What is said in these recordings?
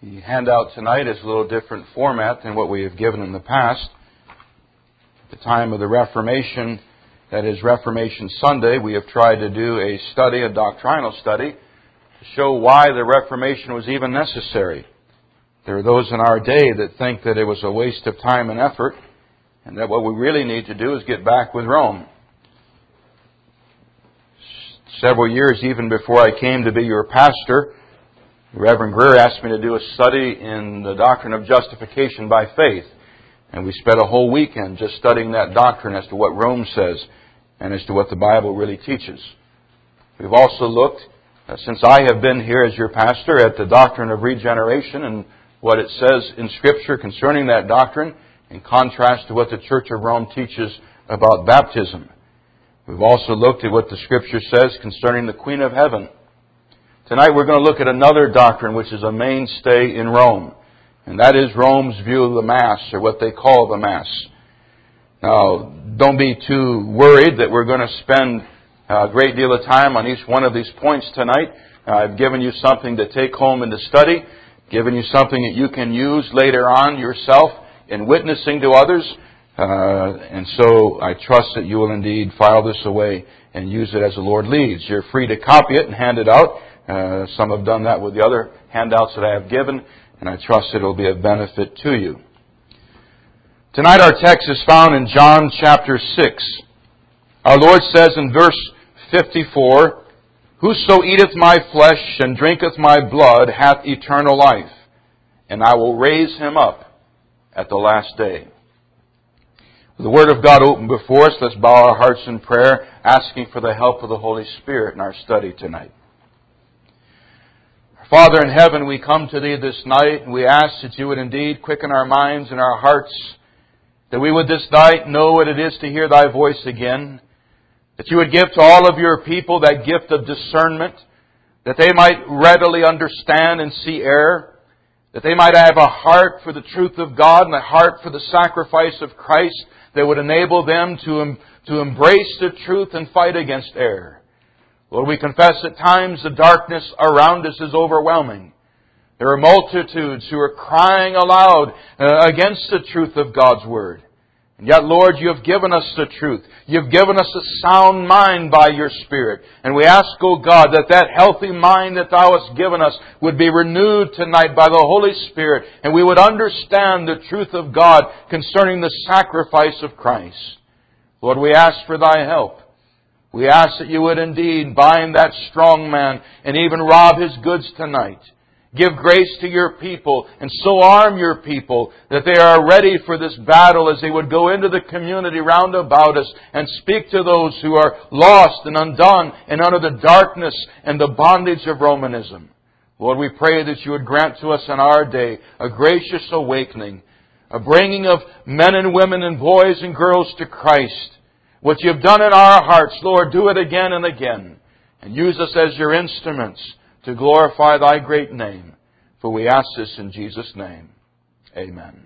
The handout tonight is a little different format than what we have given in the past. At the time of the Reformation, that is Reformation Sunday, we have tried to do a study, a doctrinal study, to show why the Reformation was even necessary. There are those in our day that think that it was a waste of time and effort, and that what we really need to do is get back with Rome. Several years even before I came to be your pastor, Reverend Greer asked me to do a study in the doctrine of justification by faith. And we spent a whole weekend just studying that doctrine as to what Rome says and as to what the Bible really teaches. We've also looked, since I have been here as your pastor, at the doctrine of regeneration and what it says in Scripture concerning that doctrine in contrast to what the Church of Rome teaches about baptism. We've also looked at what the Scripture says concerning the Queen of Heaven. Tonight we're going to look at another doctrine which is a mainstay in Rome. And that is Rome's view of the Mass, or what they call the Mass. Now, don't be too worried that we're going to spend a great deal of time on each one of these points tonight. I've given you something to take home and to study, given you something that you can use later on yourself in witnessing to others. And so I trust that you will indeed file this away and use it as the Lord leads. You're free to copy it and hand it out. Some have done that with the other handouts that I have given, and I trust it will be of benefit to you. Tonight our text is found in John chapter 6. Our Lord says in verse 54, "Whoso eateth my flesh and drinketh my blood hath eternal life, and I will raise him up at the last day." With the Word of God open before us, let's bow our hearts in prayer, asking for the help of the Holy Spirit in our study tonight. Father in heaven, we come to Thee this night, and we ask that You would indeed quicken our minds and our hearts, that we would this night know what it is to hear Thy voice again, that You would give to all of Your people that gift of discernment, that they might readily understand and see error, that they might have a heart for the truth of God and a heart for the sacrifice of Christ that would enable them to embrace the truth and fight against error. Lord, we confess at times the darkness around us is overwhelming. There are multitudes who are crying aloud against the truth of God's Word. And yet, Lord, You have given us the truth. You've given us a sound mind by Your Spirit. And we ask, O God, that that healthy mind that Thou hast given us would be renewed tonight by the Holy Spirit, and we would understand the truth of God concerning the sacrifice of Christ. Lord, we ask for Thy help. We ask that You would indeed bind that strong man and even rob his goods tonight. Give grace to Your people and so arm Your people that they are ready for this battle as they would go into the community round about us and speak to those who are lost and undone and under the darkness and the bondage of Romanism. Lord, we pray that You would grant to us in our day a gracious awakening, a bringing of men and women and boys and girls to Christ. What You've done in our hearts, Lord, do it again and again. And use us as Your instruments to glorify Thy great name. For we ask this in Jesus' name. Amen.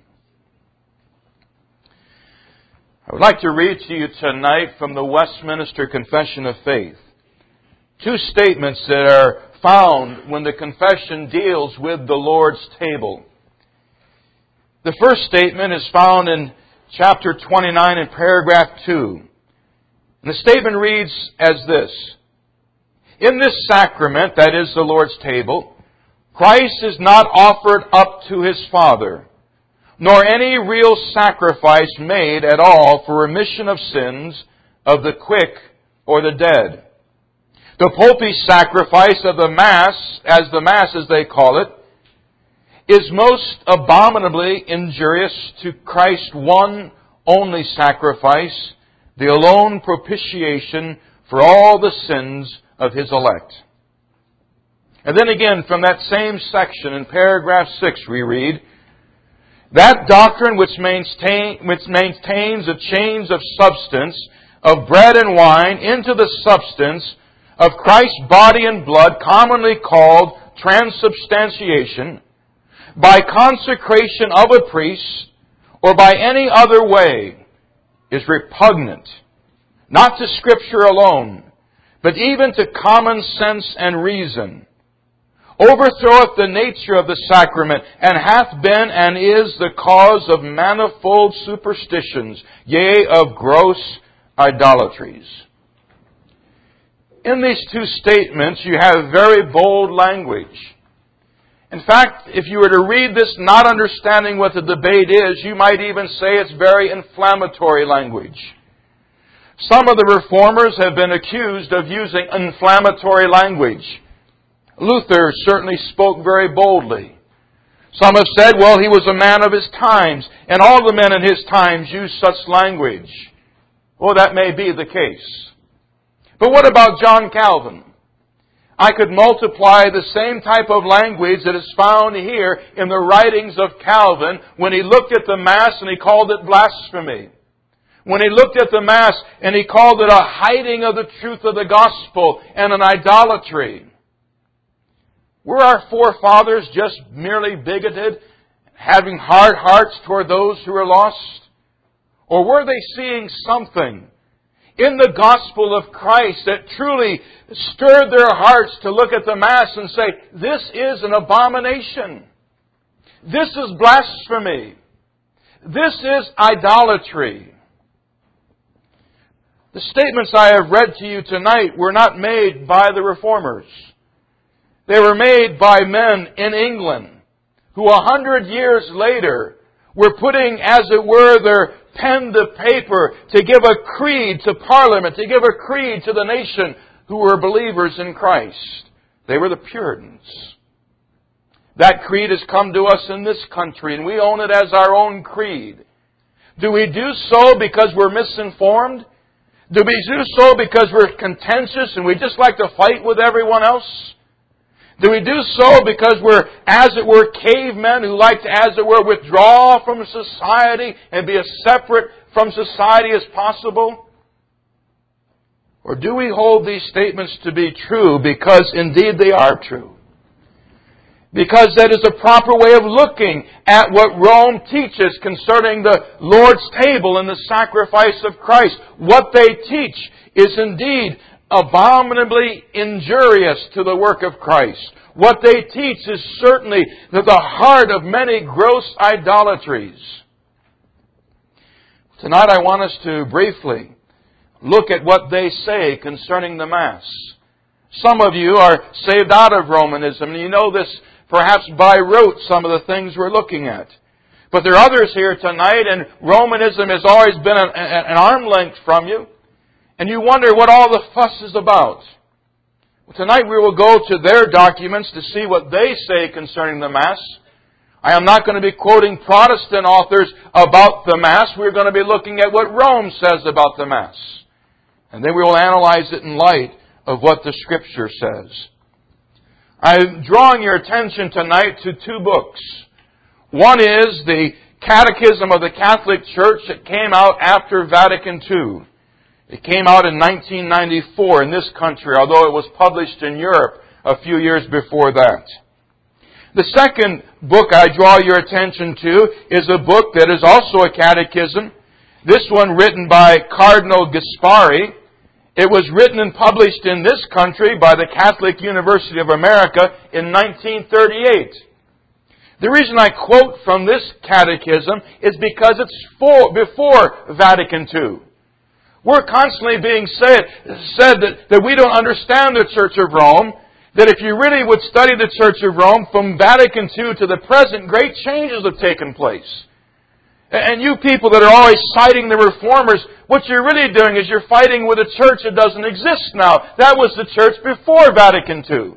I would like to read to you tonight from the Westminster Confession of Faith. Two statements that are found when the confession deals with the Lord's table. The first statement is found in chapter 29 in paragraph 2. And the statement reads as this: "In this sacrament, that is the Lord's table, Christ is not offered up to His Father, nor any real sacrifice made at all for remission of sins of the quick or the dead. The popish sacrifice of the Mass, as they call it, is most abominably injurious to Christ's one only sacrifice, the alone propitiation for all the sins of His elect." And then again, from that same section in paragraph 6, we read, "That doctrine which maintains a change of substance of bread and wine into the substance of Christ's body and blood, commonly called transubstantiation, by consecration of a priest or by any other way, is repugnant, not to Scripture alone, but even to common sense and reason. overthroweth the nature of the sacrament, and hath been and is the cause of manifold superstitions, yea, of gross idolatries. In these two statements, you have very bold language. In fact, if you were to read this not understanding what the debate is, you might even say it's very inflammatory language. Some of the reformers have been accused of using inflammatory language. Luther certainly spoke very boldly. Some have said, well, he was a man of his times, and all the men in his times used such language. Well, that may be the case. But what about John Calvin? I could multiply the same type of language that is found here in the writings of Calvin when he looked at the Mass and he called it blasphemy. When he looked at the Mass and he called it a hiding of the truth of the gospel and an idolatry. Were our forefathers just merely bigoted, having hard hearts toward those who are lost? Or were they seeing something in the gospel of Christ that truly stirred their hearts to look at the Mass and say, this is an abomination. This is blasphemy. This is idolatry. The statements I have read to you tonight were not made by the Reformers. They were made by men in England who 100 years later were putting, as it were, their pen to paper to give a creed to Parliament, to give a creed to the nation who were believers in Christ. They were the Puritans. That creed has come to us in this country, and we own it as our own creed. Do we do so because we're misinformed? Do we do so because we're contentious and we just like to fight with everyone else? Do we do so because we're, as it were, cavemen who like to, as it were, withdraw from society and be as separate from society as possible? Or do we hold these statements to be true because indeed they are true? Because that is a proper way of looking at what Rome teaches concerning the Lord's table and the sacrifice of Christ. What they teach is indeed abominably injurious to the work of Christ. What they teach is certainly the heart of many gross idolatries. Tonight I want us to briefly look at what they say concerning the Mass. Some of you are saved out of Romanism, and you know this perhaps by rote, some of the things we're looking at. But there are others here tonight, and Romanism has always been an arm length from you. And you wonder what all the fuss is about. Well, tonight we will go to their documents to see what they say concerning the Mass. I am not going to be quoting Protestant authors about the Mass. We're going to be looking at what Rome says about the Mass. And then we will analyze it in light of what the Scripture says. I'm drawing your attention tonight to two books. One is the Catechism of the Catholic Church that came out after Vatican II. It came out in 1994 in this country, although it was published in Europe a few years before that. The second book I draw your attention to is a book that is also a catechism. This one written by Cardinal Gaspari. It was written and published in this country by the Catholic University of America in 1938. The reason I quote from this catechism is because it's before Vatican II. We're constantly being said that we don't understand the Church of Rome, that if you really would study the Church of Rome from Vatican II to the present, great changes have taken place. And you people that are always citing the Reformers, what you're really doing is you're fighting with a church that doesn't exist now. That was the church before Vatican II.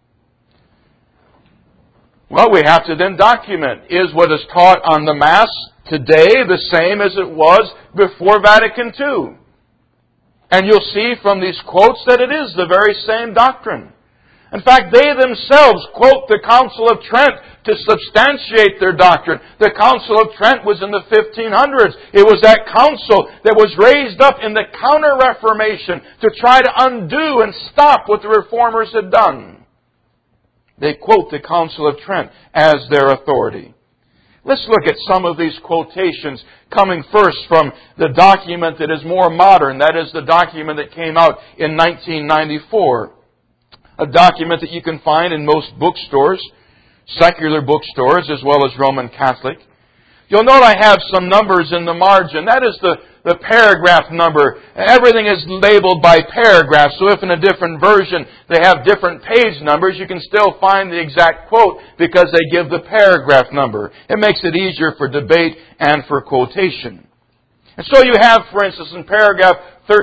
Well, we have to then document, is what is taught on the Mass today the same as it was before Vatican II? And you'll see from these quotes that it is the very same doctrine. In fact, they themselves quote the Council of Trent to substantiate their doctrine. The Council of Trent was in the 1500s. It was that council that was raised up in the Counter-Reformation to try to undo and stop what the Reformers had done. They quote the Council of Trent as their authority. Let's look at some of these quotations coming first from the document that is more modern. That is the document that came out in 1994. a document that you can find in most bookstores, secular bookstores as well as Roman Catholic. You'll note I have some numbers in the margin. That is the paragraph number. Everything is labeled by paragraph, so if in a different version they have different page numbers, you can still find the exact quote because they give the paragraph number. It makes it easier for debate and for quotation. And so you have, for instance, in paragraph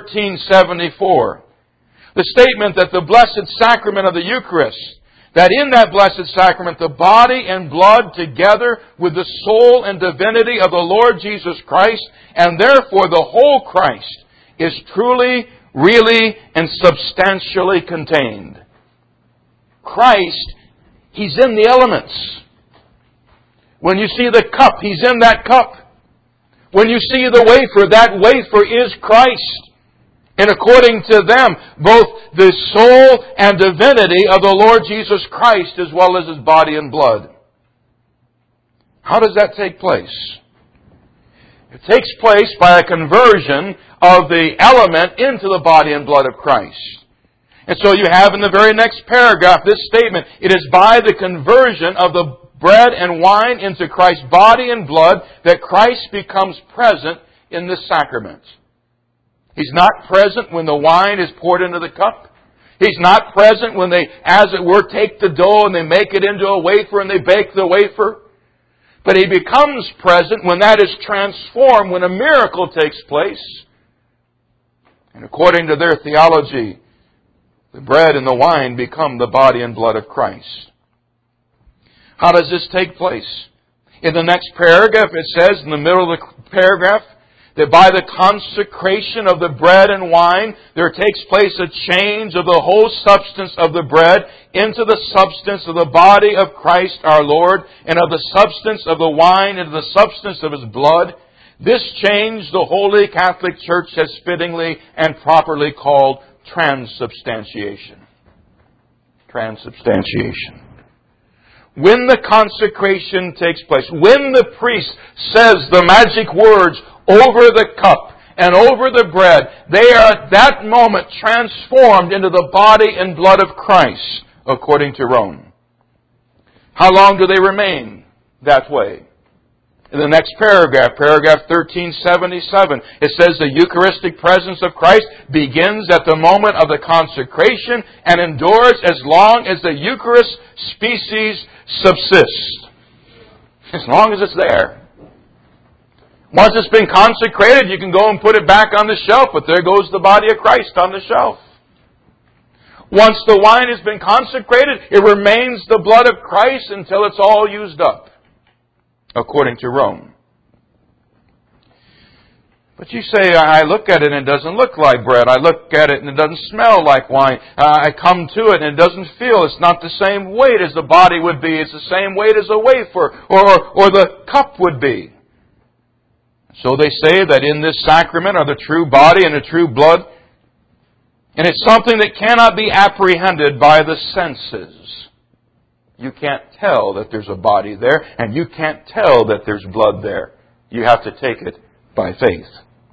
1374, the statement that the blessed sacrament of the Eucharist, that in that blessed sacrament the body and blood together with the soul and divinity of the Lord Jesus Christ, and therefore the whole Christ, is truly, really, and substantially contained. Christ, He's in the elements. When you see the cup, He's in that cup. When you see the wafer, that wafer is Christ. And according to them, both the soul and divinity of the Lord Jesus Christ as well as His body and blood. How does that take place? It takes place by a conversion of the element into the body and blood of Christ. And so you have in the very next paragraph this statement, it is by the conversion of the bread and wine into Christ's body and blood that Christ becomes present in this sacrament. He's not present when the wine is poured into the cup. He's not present when they, as it were, take the dough and they make it into a wafer and they bake the wafer. But He becomes present when that is transformed, when a miracle takes place. And according to their theology, the bread and the wine become the body and blood of Christ. How does this take place? In the next paragraph, it says, in the middle of the paragraph, that by the consecration of the bread and wine, there takes place a change of the whole substance of the bread into the substance of the body of Christ our Lord, and of the substance of the wine into the substance of His blood. This change the Holy Catholic Church has fittingly and properly called transubstantiation. Transubstantiation. When the consecration takes place, when the priest says the magic words over the cup and over the bread, they are at that moment transformed into the body and blood of Christ, according to Rome. How long do they remain that way? In the next paragraph, paragraph 1377, it says the Eucharistic presence of Christ begins at the moment of the consecration and endures as long as the Eucharist species subsists. As long as it's there. Once it's been consecrated, you can go and put it back on the shelf, but there goes the body of Christ on the shelf. Once the wine has been consecrated, it remains the blood of Christ until it's all used up, according to Rome. But you say, I look at it and it doesn't look like bread. I look at it and it doesn't smell like wine. I come to it and it doesn't feel. It's not the same weight as the body would be. It's the same weight as a wafer or the cup would be. So they say that in this sacrament are the true body and the true blood. And it's something that cannot be apprehended by the senses. You can't tell that there's a body there, and you can't tell that there's blood there. You have to take it by faith.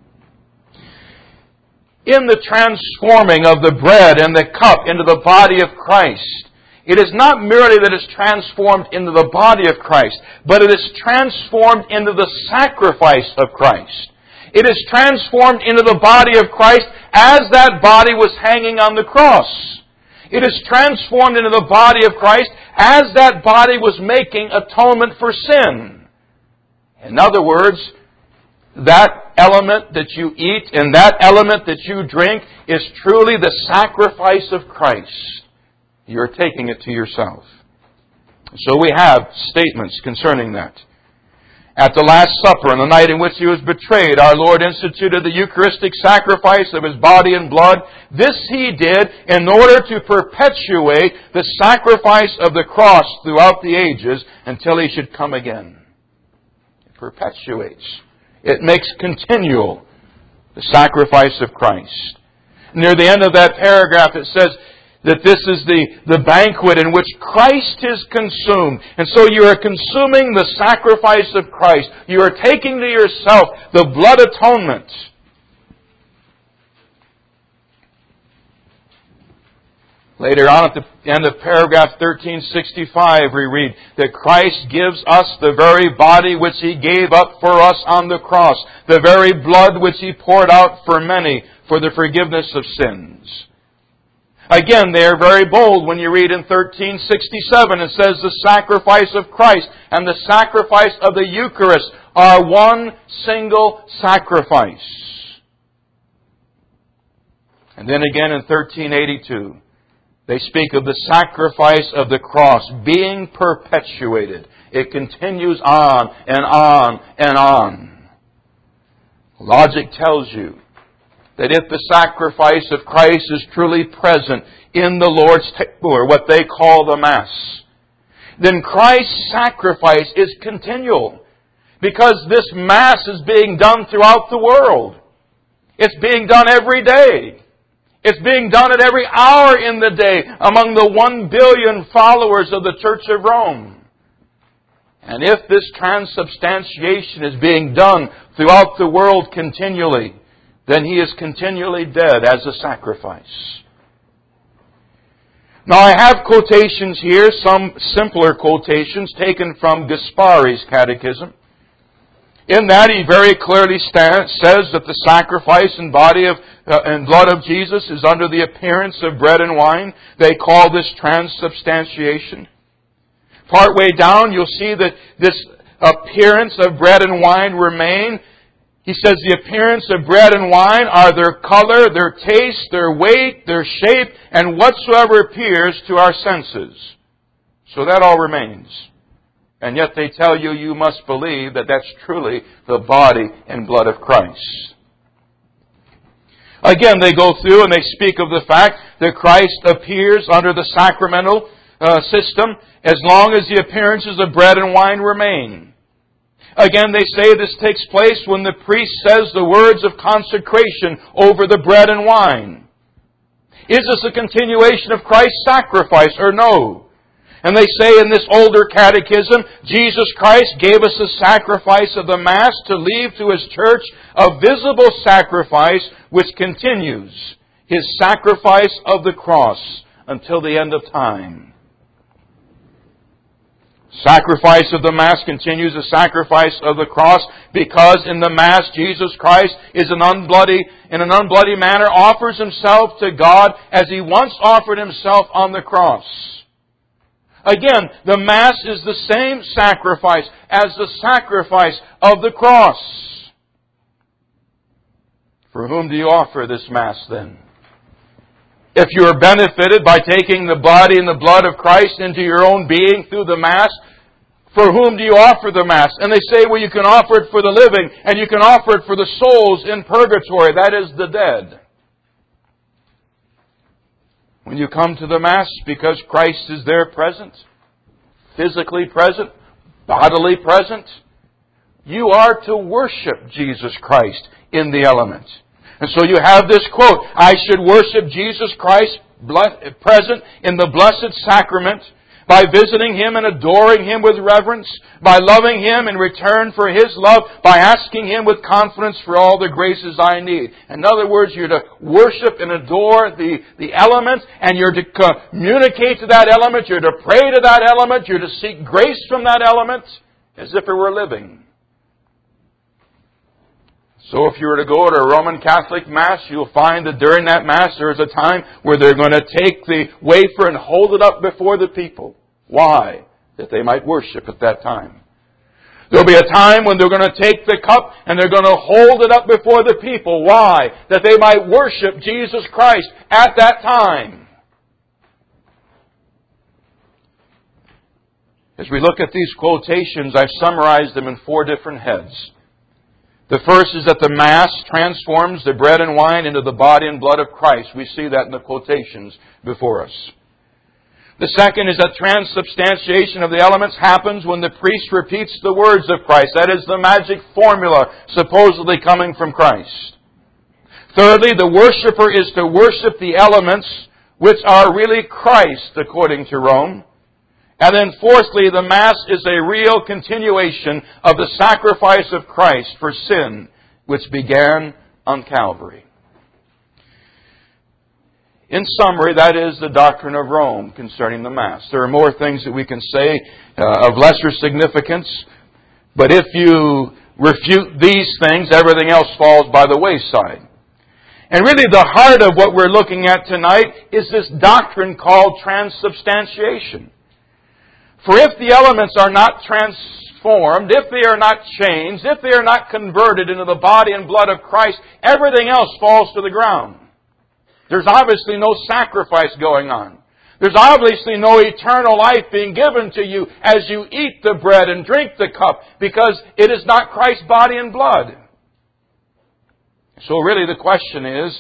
In the transforming of the bread and the cup into the body of Christ, it is not merely that it's transformed into the body of Christ, but it is transformed into the sacrifice of Christ. It is transformed into the body of Christ as that body was hanging on the cross. It is transformed into the body of Christ as that body was making atonement for sin. In other words, that element that you eat and that element that you drink is truly the sacrifice of Christ. You're taking it to yourself. So we have statements concerning that. At the Last Supper, on the night in which He was betrayed, our Lord instituted the Eucharistic sacrifice of His body and blood. This He did in order to perpetuate the sacrifice of the cross throughout the ages until He should come again. It perpetuates. It makes continual the sacrifice of Christ. Near the end of that paragraph it says that this is the banquet in which Christ is consumed. And so you are consuming the sacrifice of Christ. You are taking to yourself the blood atonement. Later on at the end of paragraph 1365, we read that Christ gives us the very body which He gave up for us on the cross, the very blood which He poured out for many for the forgiveness of sins. Again, they are very bold when you read in 1367, it says the sacrifice of Christ and the sacrifice of the Eucharist are one single sacrifice. And then again in 1382, they speak of the sacrifice of the cross being perpetuated. It continues on and on and on. Logic tells you that if the sacrifice of Christ is truly present in the Lord's table, or what they call the Mass, then Christ's sacrifice is continual, because this Mass is being done throughout the world. It's being done every day. It's being done at every hour in the day among the 1 billion followers of the Church of Rome. And if this transubstantiation is being done throughout the world continually, then He is continually dead as a sacrifice. Now I have quotations here, some simpler quotations taken from Gaspari's Catechism. In that he very clearly says that the sacrifice and body and blood of Jesus is under the appearance of bread and wine. They call this transubstantiation. Partway down you'll see that this appearance of bread and wine remain. He says the appearance of bread and wine are their color, their taste, their weight, their shape, and whatsoever appears to our senses. So that all remains. And yet they tell you, you must believe that that's truly the body and blood of Christ. Again, they go through and they speak of the fact that Christ appears under the sacramental system as long as the appearances of bread and wine remain. Again, they say this takes place when the priest says the words of consecration over the bread and wine. Is this a continuation of Christ's sacrifice or no? And they say in this older catechism, Jesus Christ gave us the sacrifice of the Mass to leave to His church a visible sacrifice which continues, His sacrifice of the cross until the end of time. Sacrifice of the Mass continues the sacrifice of the cross because in the Mass Jesus Christ is in an unbloody manner offers Himself to God as He once offered Himself on the cross. Again, the Mass is the same sacrifice as the sacrifice of the cross. For whom do you offer this Mass then? If you are benefited by taking the body and the blood of Christ into your own being through the Mass, for whom do you offer the Mass? And they say, well, you can offer it for the living, and you can offer it for the souls in purgatory, that is, the dead. When you come to the Mass, because Christ is there present, physically present, bodily present, you are to worship Jesus Christ in the element. And so you have this quote, I should worship Jesus Christ present in the Blessed Sacrament by visiting Him and adoring Him with reverence, by loving Him in return for His love, by asking Him with confidence for all the graces I need. In other words, you're to worship and adore the element, and you're to communicate to that element, you're to pray to that element, you're to seek grace from that element as if it were living. So if you were to go to a Roman Catholic Mass, you'll find that during that Mass there is a time where they're going to take the wafer and hold it up before the people. Why? That they might worship at that time. There'll be a time when they're going to take the cup and they're going to hold it up before the people. Why? That they might worship Jesus Christ at that time. As we look at these quotations, I've summarized them in 4 different heads. The first is that the Mass transforms the bread and wine into the body and blood of Christ. We see that in the quotations before us. The second is that transubstantiation of the elements happens when the priest repeats the words of Christ. That is the magic formula supposedly coming from Christ. Thirdly, the worshiper is to worship the elements which are really Christ, according to Rome. And then fourthly, the Mass is a real continuation of the sacrifice of Christ for sin, which began on Calvary. In summary, that is the doctrine of Rome concerning the Mass. There are more things that we can say of lesser significance, but if you refute these things, everything else falls by the wayside. And really the heart of what we're looking at tonight is this doctrine called transubstantiation. For if the elements are not transformed, if they are not changed, if they are not converted into the body and blood of Christ, everything else falls to the ground. There's obviously no sacrifice going on. There's obviously no eternal life being given to you as you eat the bread and drink the cup, because it is not Christ's body and blood. So really the question is,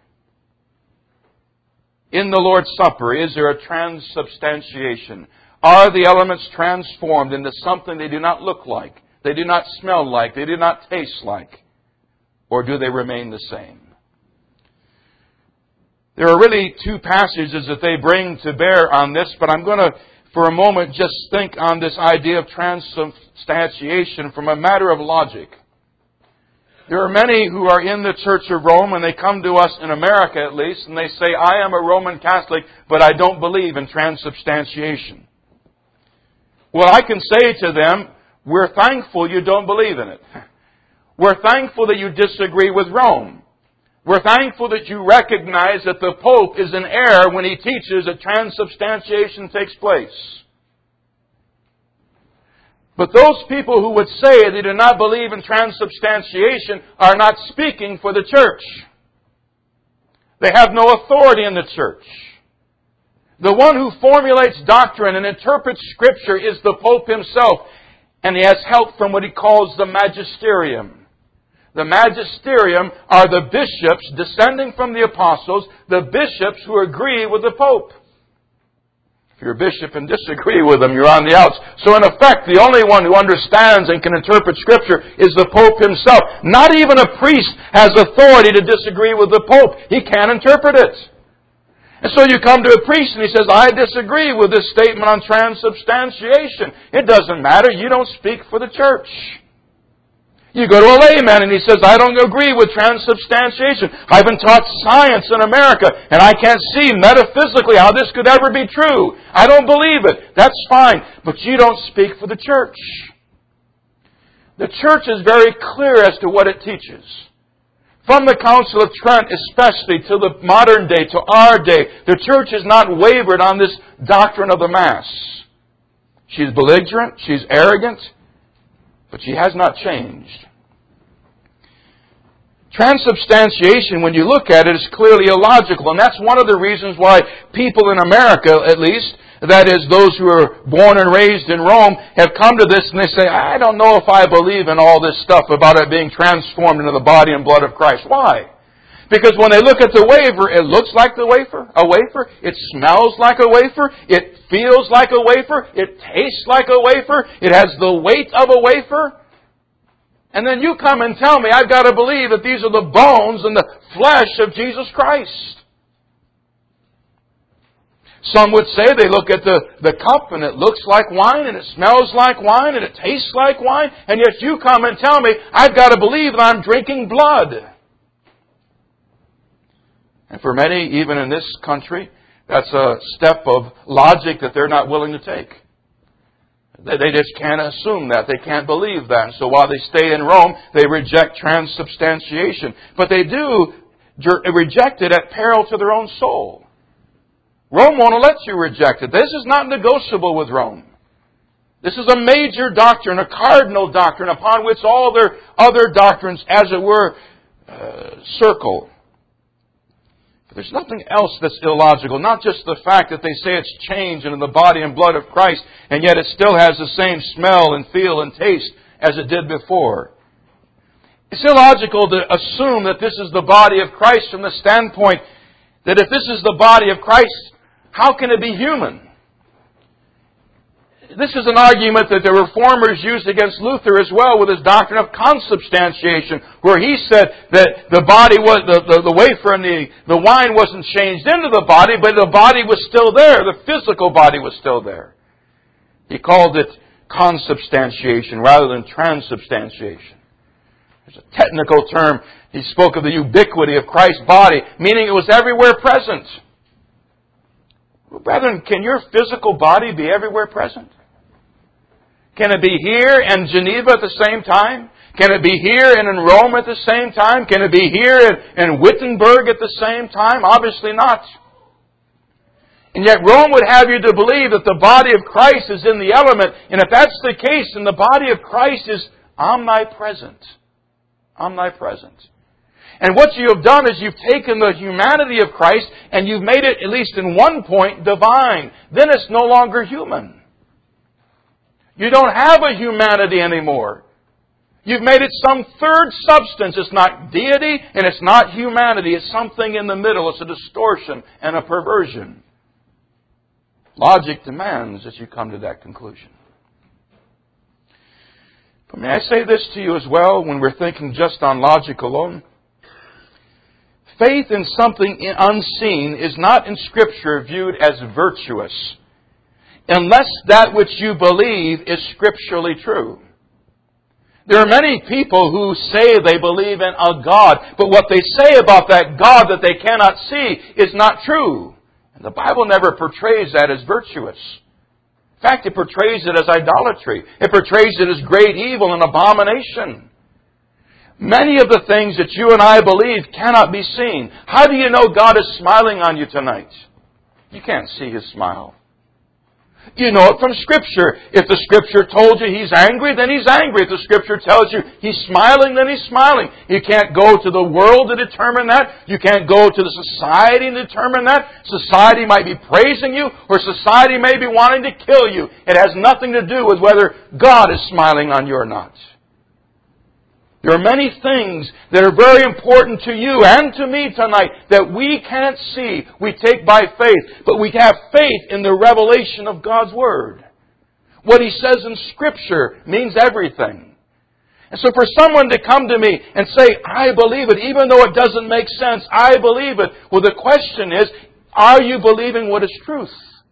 in the Lord's Supper, is there a transubstantiation? Are the elements transformed into something they do not look like, they do not smell like, they do not taste like? Or do they remain the same? There are really two passages that they bring to bear on this, but I'm going to, for a moment, just think on this idea of transubstantiation from a matter of logic. There are many who are in the Church of Rome, and they come to us, in America at least, and they say, I am a Roman Catholic, but I don't believe in transubstantiation. Well, I can say to them, we're thankful you don't believe in it. We're thankful that you disagree with Rome. We're thankful that you recognize that the Pope is in error when he teaches that transubstantiation takes place. But those people who would say they do not believe in transubstantiation are not speaking for the church. They have no authority in the church. The one who formulates doctrine and interprets Scripture is the Pope himself, and he has help from what he calls the magisterium. The magisterium are the bishops descending from the apostles, the bishops who agree with the Pope. If you're a bishop and disagree with them, you're on the outs. So in effect, the only one who understands and can interpret Scripture is the Pope himself. Not even a priest has authority to disagree with the Pope. He can't interpret it. And so you come to a priest and he says, I disagree with this statement on transubstantiation. It doesn't matter. You don't speak for the church. You go to a layman and he says, I don't agree with transubstantiation. I've been taught science in America and I can't see metaphysically how this could ever be true. I don't believe it. That's fine. But you don't speak for the church. The church is very clear as to what it teaches. From the Council of Trent especially to the modern day, to our day, the church has not wavered on this doctrine of the Mass. She's belligerent, she's arrogant, but she has not changed. Transubstantiation, when you look at it, is clearly illogical. And that's one of the reasons why people in America, at least, that is, those who are born and raised in Rome, have come to this and they say, I don't know if I believe in all this stuff about it being transformed into the body and blood of Christ. Why? Because when they look at the wafer, it looks like a wafer. It smells like a wafer. It feels like a wafer. It tastes like a wafer. It has the weight of a wafer. And then you come and tell me I've got to believe that these are the bones and the flesh of Jesus Christ. Some would say they look at the cup and it looks like wine and it smells like wine and it tastes like wine. And yet you come and tell me I've got to believe that I'm drinking blood. And for many, even in this country, that's a step of logic that they're not willing to take. They just can't assume that. They can't believe that. And so while they stay in Rome, they reject transubstantiation. But they do reject it at peril to their own soul. Rome won't let you reject it. This is not negotiable with Rome. This is a major doctrine, a cardinal doctrine, upon which all their other doctrines, as it were, circle. There's nothing else that's illogical. Not just the fact that they say it's changed into the body and blood of Christ, and yet it still has the same smell and feel and taste as it did before. It's illogical to assume that this is the body of Christ from the standpoint that if this is the body of Christ, how can it be human? This is an argument that the Reformers used against Luther as well with his doctrine of consubstantiation, where he said that the body was, the wafer and the wine wasn't changed into the body, but the body was still there. The physical body was still there. He called it consubstantiation rather than transubstantiation. There's a technical term. He spoke of the ubiquity of Christ's body, meaning it was everywhere present. Well, brethren, can your physical body be everywhere present? Can it be here in Geneva at the same time? Can it be here and in Rome at the same time? Can it be here in Wittenberg at the same time? Obviously not. And yet Rome would have you to believe that the body of Christ is in the element. And if that's the case, then the body of Christ is omnipresent. Omnipresent. And what you have done is you've taken the humanity of Christ and you've made it, at least in one point, divine. Then it's no longer human. You don't have a humanity anymore. You've made it some third substance. It's not deity and it's not humanity. It's something in the middle. It's a distortion and a perversion. Logic demands that you come to that conclusion. But may I say this to you as well, when we're thinking just on logic alone? Faith in something unseen is not in Scripture viewed as virtuous, unless that which you believe is scripturally true. There are many people who say they believe in a God, but what they say about that God that they cannot see is not true. And the Bible never portrays that as virtuous. In fact, it portrays it as idolatry. It portrays it as great evil and abomination. Many of the things that you and I believe cannot be seen. How do you know God is smiling on you tonight? You can't see His smile. You know it from Scripture. If the Scripture told you He's angry, then He's angry. If the Scripture tells you He's smiling, then He's smiling. You can't go to the world to determine that. You can't go to the society to determine that. Society might be praising you, or society may be wanting to kill you. It has nothing to do with whether God is smiling on you or not. There are many things that are very important to you and to me tonight that we can't see. We take by faith, but we have faith in the revelation of God's Word. What He says in Scripture means everything. And so for someone to come to me and say, I believe it, even though it doesn't make sense, I believe it. Well, the question is, are you believing what is truth?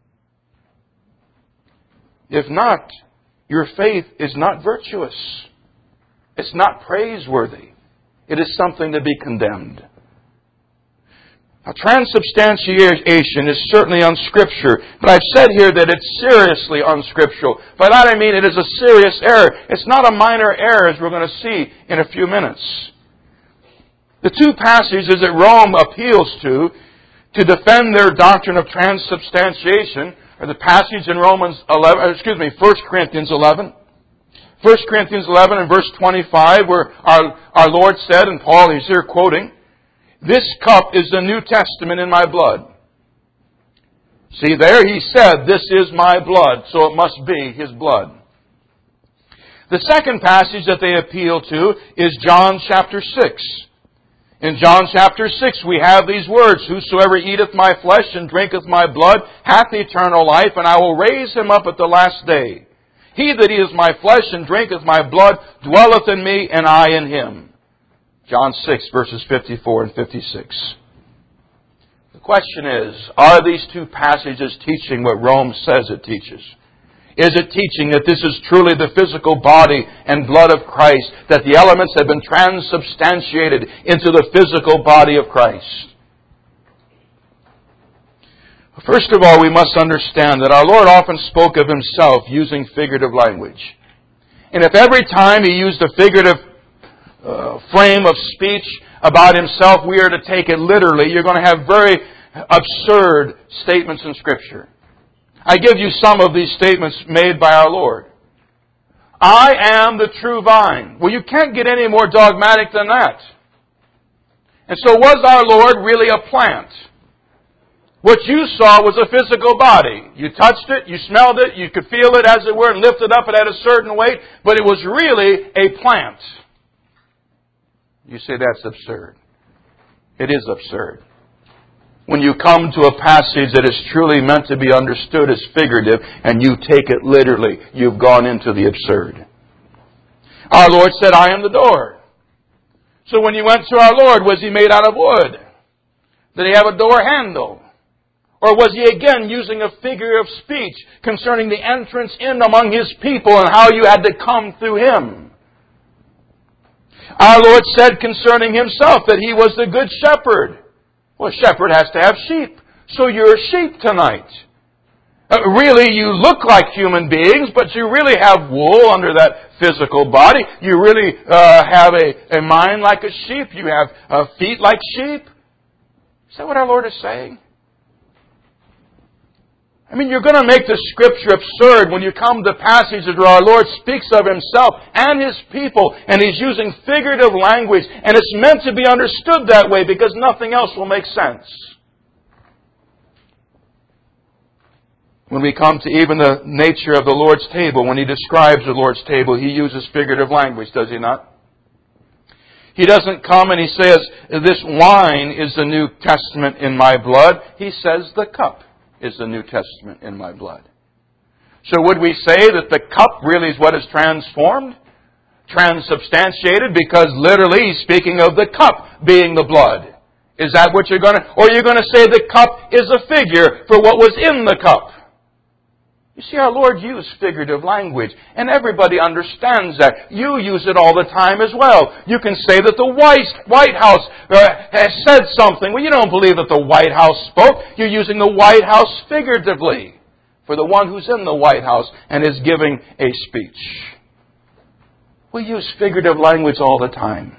If not, your faith is not virtuous. It's not praiseworthy. It is something to be condemned. Now, transubstantiation is certainly unscripture, but I've said here that it's seriously unscriptural. By that I mean it is a serious error. It's not a minor error, as we're going to see in a few minutes. The two passages that Rome appeals to defend their doctrine of transubstantiation are the passage in 1 Corinthians 11. 1 Corinthians 11 and verse 25, where our Lord said, and Paul is here quoting, "This cup is the New Testament in my blood." See, there He said, "This is my blood," so it must be His blood. The second passage that they appeal to is John chapter 6. In John chapter 6 we have these words, "Whosoever eateth my flesh and drinketh my blood hath eternal life, and I will raise him up at the last day. He that eateth my flesh and drinketh my blood dwelleth in me, and I in him." John 6, verses 54 and 56. The question is, are these two passages teaching what Rome says it teaches? Is it teaching that this is truly the physical body and blood of Christ, that the elements have been transubstantiated into the physical body of Christ? First of all, we must understand that our Lord often spoke of Himself using figurative language. And if every time He used a figurative frame of speech about Himself, we are to take it literally, you're going to have very absurd statements in Scripture. I give you some of these statements made by our Lord. "I am the true vine." Well, you can't get any more dogmatic than that. And so was our Lord really a plant? What you saw was a physical body. You touched it, you smelled it, you could feel it as it were, and lift it up, it had a certain weight, but it was really a plant. You say that's absurd. It is absurd. When you come to a passage that is truly meant to be understood as figurative, and you take it literally, you've gone into the absurd. Our Lord said, "I am the door." So when you went to our Lord, was He made out of wood? Did He have a door handle? Or was He again using a figure of speech concerning the entrance in among His people and how you had to come through Him? Our Lord said concerning Himself that He was the good shepherd. Well, a shepherd has to have sheep. So you're a sheep tonight. Really, you look like human beings, but you really have wool under that physical body. You really have a mind like a sheep. You have feet like sheep. Is that what our Lord is saying? I mean, you're going to make the Scripture absurd when you come to passages where our Lord speaks of Himself and His people, and He's using figurative language, and it's meant to be understood that way because nothing else will make sense. When we come to even the nature of the Lord's table, when He describes the Lord's table, He uses figurative language, does He not? He doesn't come and He says, this wine is the New Testament in my blood. He says the cup is the New Testament in my blood. So would we say that the cup really is what is transformed? Transubstantiated? Because literally He's speaking of the cup being the blood. Is that what you're going to... Or you're going to say the cup is a figure for what was in the cup? You see, our Lord used figurative language, and everybody understands that. You use it all the time as well. You can say that the White House has said something. Well, you don't believe that the White House spoke. You're using the White House figuratively for the one who's in the White House and is giving a speech. We use figurative language all the time.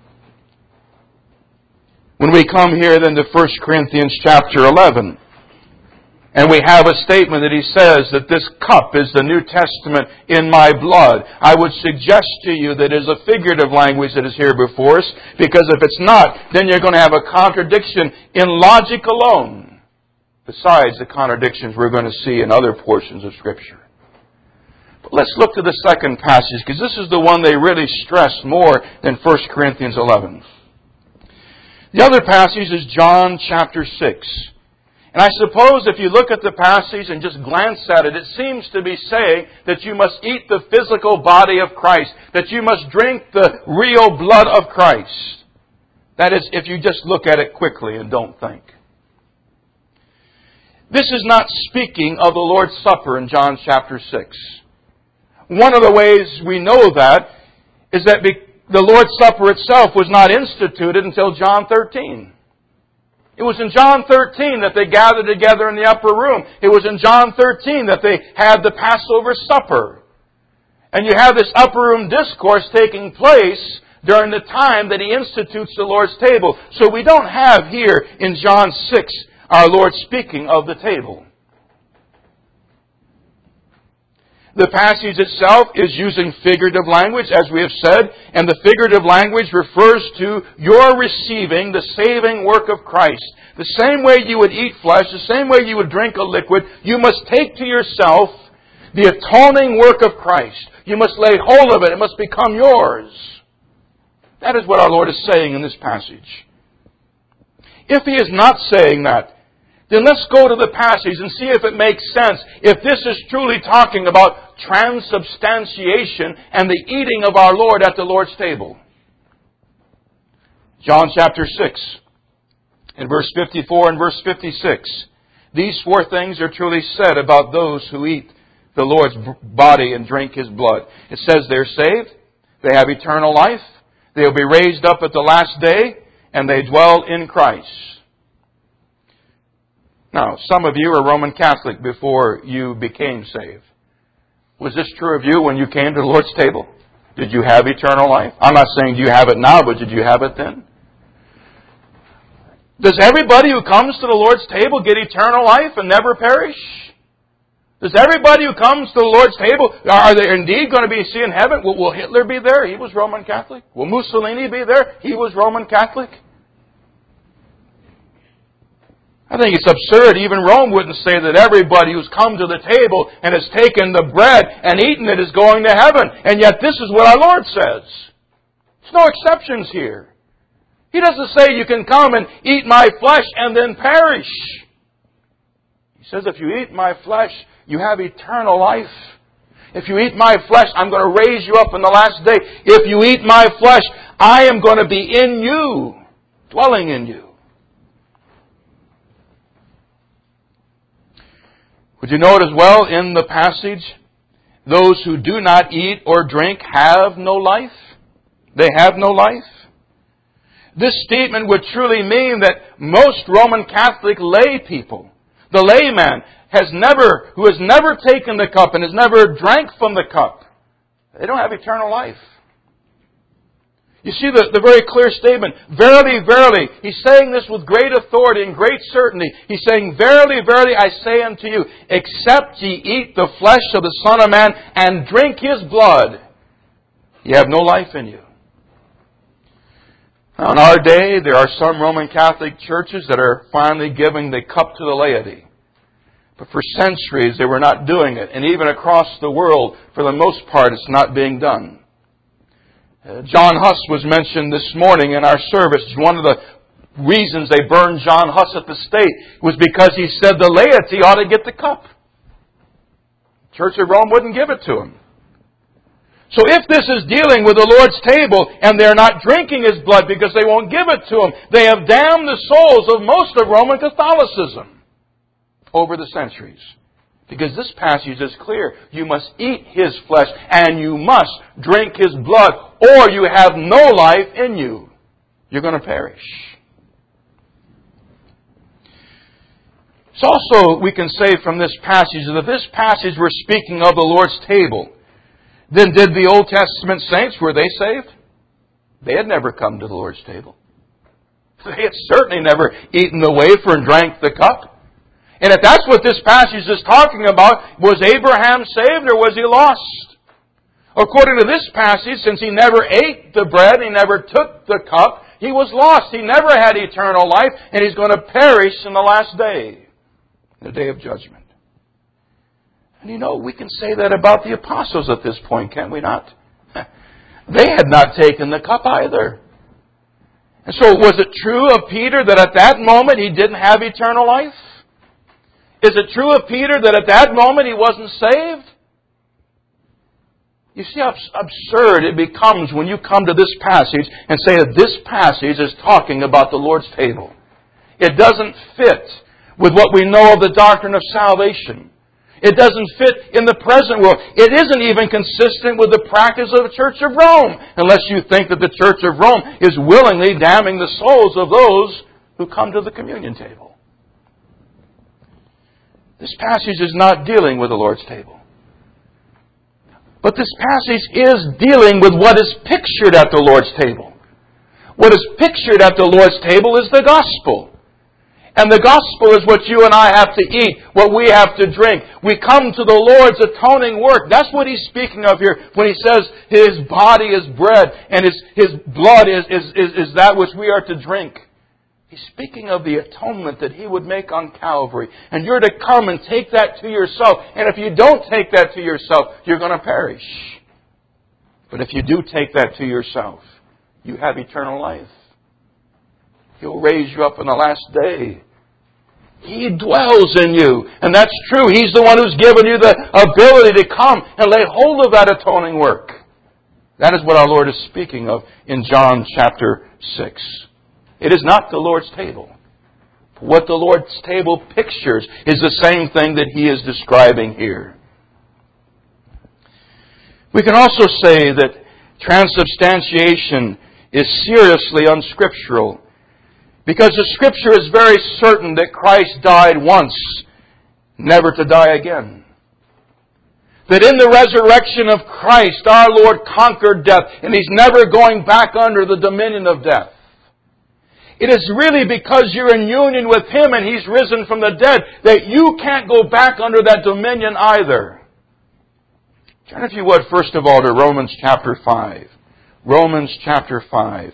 When we come here then to 1 Corinthians chapter 11, and we have a statement that he says that this cup is the New Testament in my blood, I would suggest to you that it is a figurative language that is here before us, because if it's not, then you're going to have a contradiction in logic alone, besides the contradictions we're going to see in other portions of Scripture. But let's look to the second passage, because this is the one they really stress more than 1 Corinthians 11. The other passage is John chapter 6. And I suppose if you look at the passage and just glance at it, it seems to be saying that you must eat the physical body of Christ, that you must drink the real blood of Christ. That is, if you just look at it quickly and don't think. This is not speaking of the Lord's Supper in John chapter 6. One of the ways we know that is that the Lord's Supper itself was not instituted until John 13. It was in John 13 that they gathered together in the upper room. It was in John 13 that they had the Passover supper. And you have this upper room discourse taking place during the time that He institutes the Lord's table. So we don't have here in John 6 our Lord speaking of the table. The passage itself is using figurative language, as we have said, and the figurative language refers to your receiving the saving work of Christ. The same way you would eat flesh, the same way you would drink a liquid, you must take to yourself the atoning work of Christ. You must lay hold of it. It must become yours. That is what our Lord is saying in this passage. If He is not saying that, then let's go to the passage and see if it makes sense. If this is truly talking about transubstantiation and the eating of our Lord at the Lord's table. John chapter 6, in verse 54 and verse 56. These four things are truly said about those who eat the Lord's body and drink His blood. It says they're saved, they have eternal life, they'll be raised up at the last day, and they dwell in Christ. Now, some of you are Roman Catholic before you became saved. Was this true of you when you came to the Lord's table? Did you have eternal life? I'm not saying do you have it now, but did you have it then? Does everybody who comes to the Lord's table get eternal life and never perish? Does everybody who comes to the Lord's table, are they indeed going to be seeing heaven? Will Hitler be there? He was Roman Catholic. Will Mussolini be there? He was Roman Catholic. I think it's absurd. Even Rome wouldn't say that everybody who's come to the table and has taken the bread and eaten it is going to heaven. And yet this is what our Lord says. There's no exceptions here. He doesn't say you can come and eat my flesh and then perish. He says if you eat my flesh, you have eternal life. If you eat my flesh, I'm going to raise you up in the last day. If you eat my flesh, I am going to be in you, dwelling in you. Would you note as well in the passage, those who do not eat or drink have no life? They have no life. This statement would truly mean that most Roman Catholic lay people, The layman who has never taken the cup and has never drank from the cup, they don't have eternal life. You see the very clear statement, verily, verily. He's saying this with great authority and great certainty. He's saying, verily, verily, I say unto you, except ye eat the flesh of the Son of Man and drink His blood, ye have no life in you. Now, in our day, there are some Roman Catholic churches that are finally giving the cup to the laity. But for centuries, they were not doing it. And even across the world, for the most part, it's not being done. John Huss was mentioned this morning in our service. One of the reasons they burned John Huss at the stake was because he said the laity ought to get the cup. Church of Rome wouldn't give it to him. So if this is dealing with the Lord's table and they're not drinking His blood because they won't give it to Him, they have damned the souls of most of Roman Catholicism over the centuries. Because this passage is clear. You must eat His flesh and you must drink His blood, or you have no life in you. You're going to perish. So also we can say from this passage that if this passage we're speaking of the Lord's table, then did the Old Testament saints, were they saved? They had never come to the Lord's table. They had certainly never eaten the wafer and drank the cup. And if that's what this passage is talking about, was Abraham saved or was he lost? According to this passage, since he never ate the bread, he never took the cup, he was lost. He never had eternal life, and he's going to perish in the last day, the day of judgment. And you know, we can say that about the apostles at this point, can't we not? They had not taken the cup either. And so was it true of Peter that at that moment he didn't have eternal life? Is it true of Peter that at that moment he wasn't saved? You see how absurd it becomes when you come to this passage and say that this passage is talking about the Lord's table. It doesn't fit with what we know of the doctrine of salvation. It doesn't fit in the present world. It isn't even consistent with the practice of the Church of Rome, unless you think that the Church of Rome is willingly damning the souls of those who come to the communion table. This passage is not dealing with the Lord's table. But this passage is dealing with what is pictured at the Lord's table. What is pictured at the Lord's table is the gospel. And the gospel is what you and I have to eat, what we have to drink. We come to the Lord's atoning work. That's what He's speaking of here when He says His body is bread and His blood is that which we are to drink. He's speaking of the atonement that He would make on Calvary. And you're to come and take that to yourself. And if you don't take that to yourself, you're going to perish. But if you do take that to yourself, you have eternal life. He'll raise you up in the last day. He dwells in you. And that's true. He's the one who's given you the ability to come and lay hold of that atoning work. That is what our Lord is speaking of in John chapter 6. It is not the Lord's table. What the Lord's table pictures is the same thing that He is describing here. We can also say that transubstantiation is seriously unscriptural, because the Scripture is very certain that Christ died once, never to die again. That in the resurrection of Christ, our Lord conquered death, and He's never going back under the dominion of death. It is really because you're in union with Him and He's risen from the dead that you can't go back under that dominion either. Turn, if you would, first of all, to Romans chapter 5. Romans chapter 5.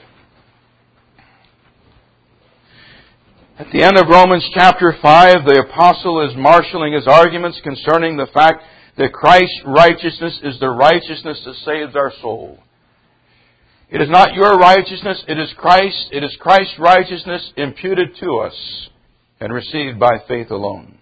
At the end of Romans chapter 5, the apostle is marshaling his arguments concerning the fact that Christ's righteousness is the righteousness that saves our soul. It is not your righteousness, it is Christ. It is Christ's righteousness imputed to us and received by faith alone.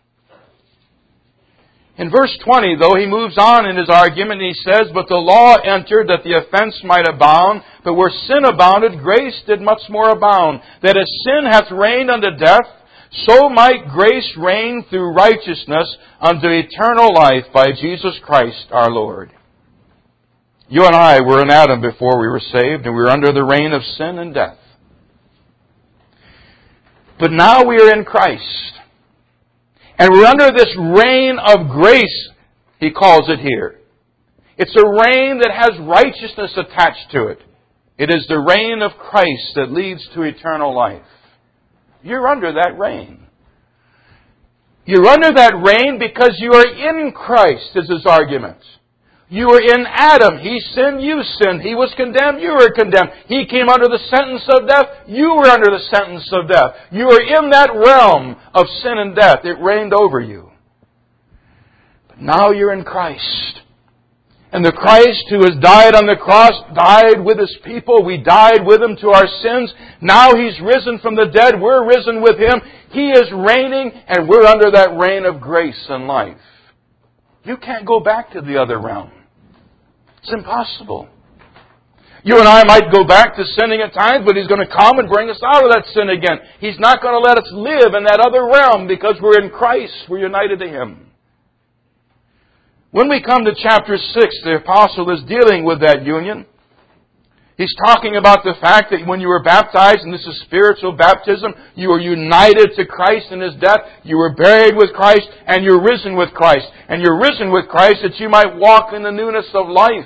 In verse 20, though, he moves on in his argument and he says, but the law entered that the offense might abound, but where sin abounded, grace did much more abound. That as sin hath reigned unto death, so might grace reign through righteousness unto eternal life by Jesus Christ our Lord. You and I were in Adam before we were saved, and we were under the reign of sin and death. But now we are in Christ. And we're under this reign of grace, he calls it here. It's a reign that has righteousness attached to it. It is the reign of Christ that leads to eternal life. You're under that reign. You're under that reign because you are in Christ, is his argument. You were in Adam. He sinned, you sinned. He was condemned, you were condemned. He came under the sentence of death, you were under the sentence of death. You were in that realm of sin and death. It reigned over you. But now you're in Christ. And the Christ who has died on the cross died with His people. We died with Him to our sins. Now He's risen from the dead. We're risen with Him. He is reigning, and we're under that reign of grace and life. You can't go back to the other realm. It's impossible. You and I might go back to sinning at times, but He's going to come and bring us out of that sin again. He's not going to let us live in that other realm because we're in Christ. We're united to Him. When we come to chapter 6, the apostle is dealing with that union. He's talking about the fact that when you were baptized, and this is spiritual baptism, you were united to Christ in His death, you were buried with Christ, and you're risen with Christ. And you're risen with Christ that you might walk in the newness of life.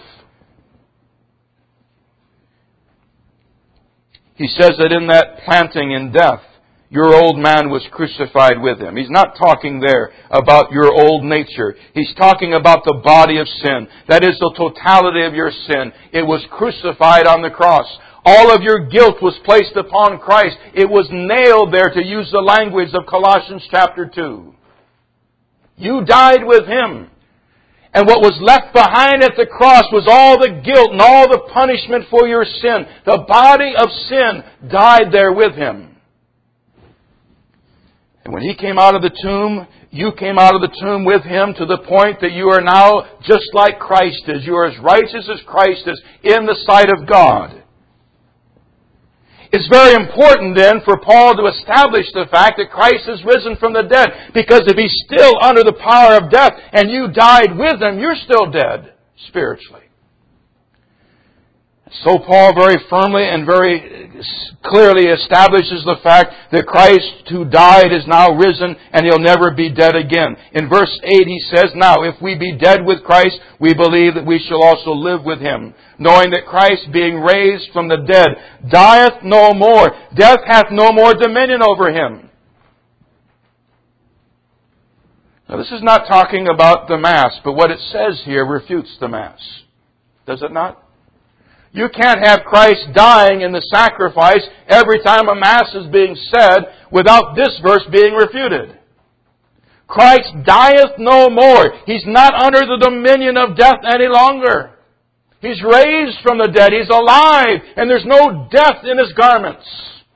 He says that in that planting in death, your old man was crucified with Him. He's not talking there about your old nature. He's talking about the body of sin. That is the totality of your sin. It was crucified on the cross. All of your guilt was placed upon Christ. It was nailed there, to use the language of Colossians chapter 2. You died with Him. And what was left behind at the cross was all the guilt and all the punishment for your sin. The body of sin died there with Him. And when He came out of the tomb, you came out of the tomb with Him, to the point that you are now just like Christ is. You are as righteous as Christ is in the sight of God. It's very important then for Paul to establish the fact that Christ is risen from the dead. Because if He's still under the power of death and you died with Him, you're still dead spiritually. So Paul very firmly and very clearly establishes the fact that Christ who died is now risen and He'll never be dead again. In verse 8 he says, "Now if we be dead with Christ, we believe that we shall also live with Him, knowing that Christ, being raised from the dead, dieth no more. Death hath no more dominion over Him." Now this is not talking about the Mass, but what it says here refutes the Mass. Does it not? You can't have Christ dying in the sacrifice every time a Mass is being said without this verse being refuted. Christ dieth no more. He's not under the dominion of death any longer. He's raised from the dead. He's alive. And there's no death in His garments.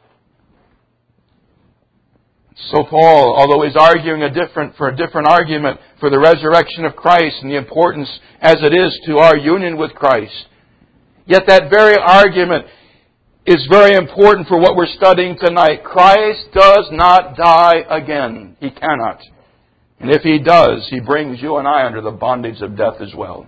So Paul, although he's arguing a different argument for the resurrection of Christ and the importance as it is to our union with Christ, yet that very argument is very important for what we're studying tonight. Christ does not die again. He cannot. And if He does, He brings you and I under the bondage of death as well.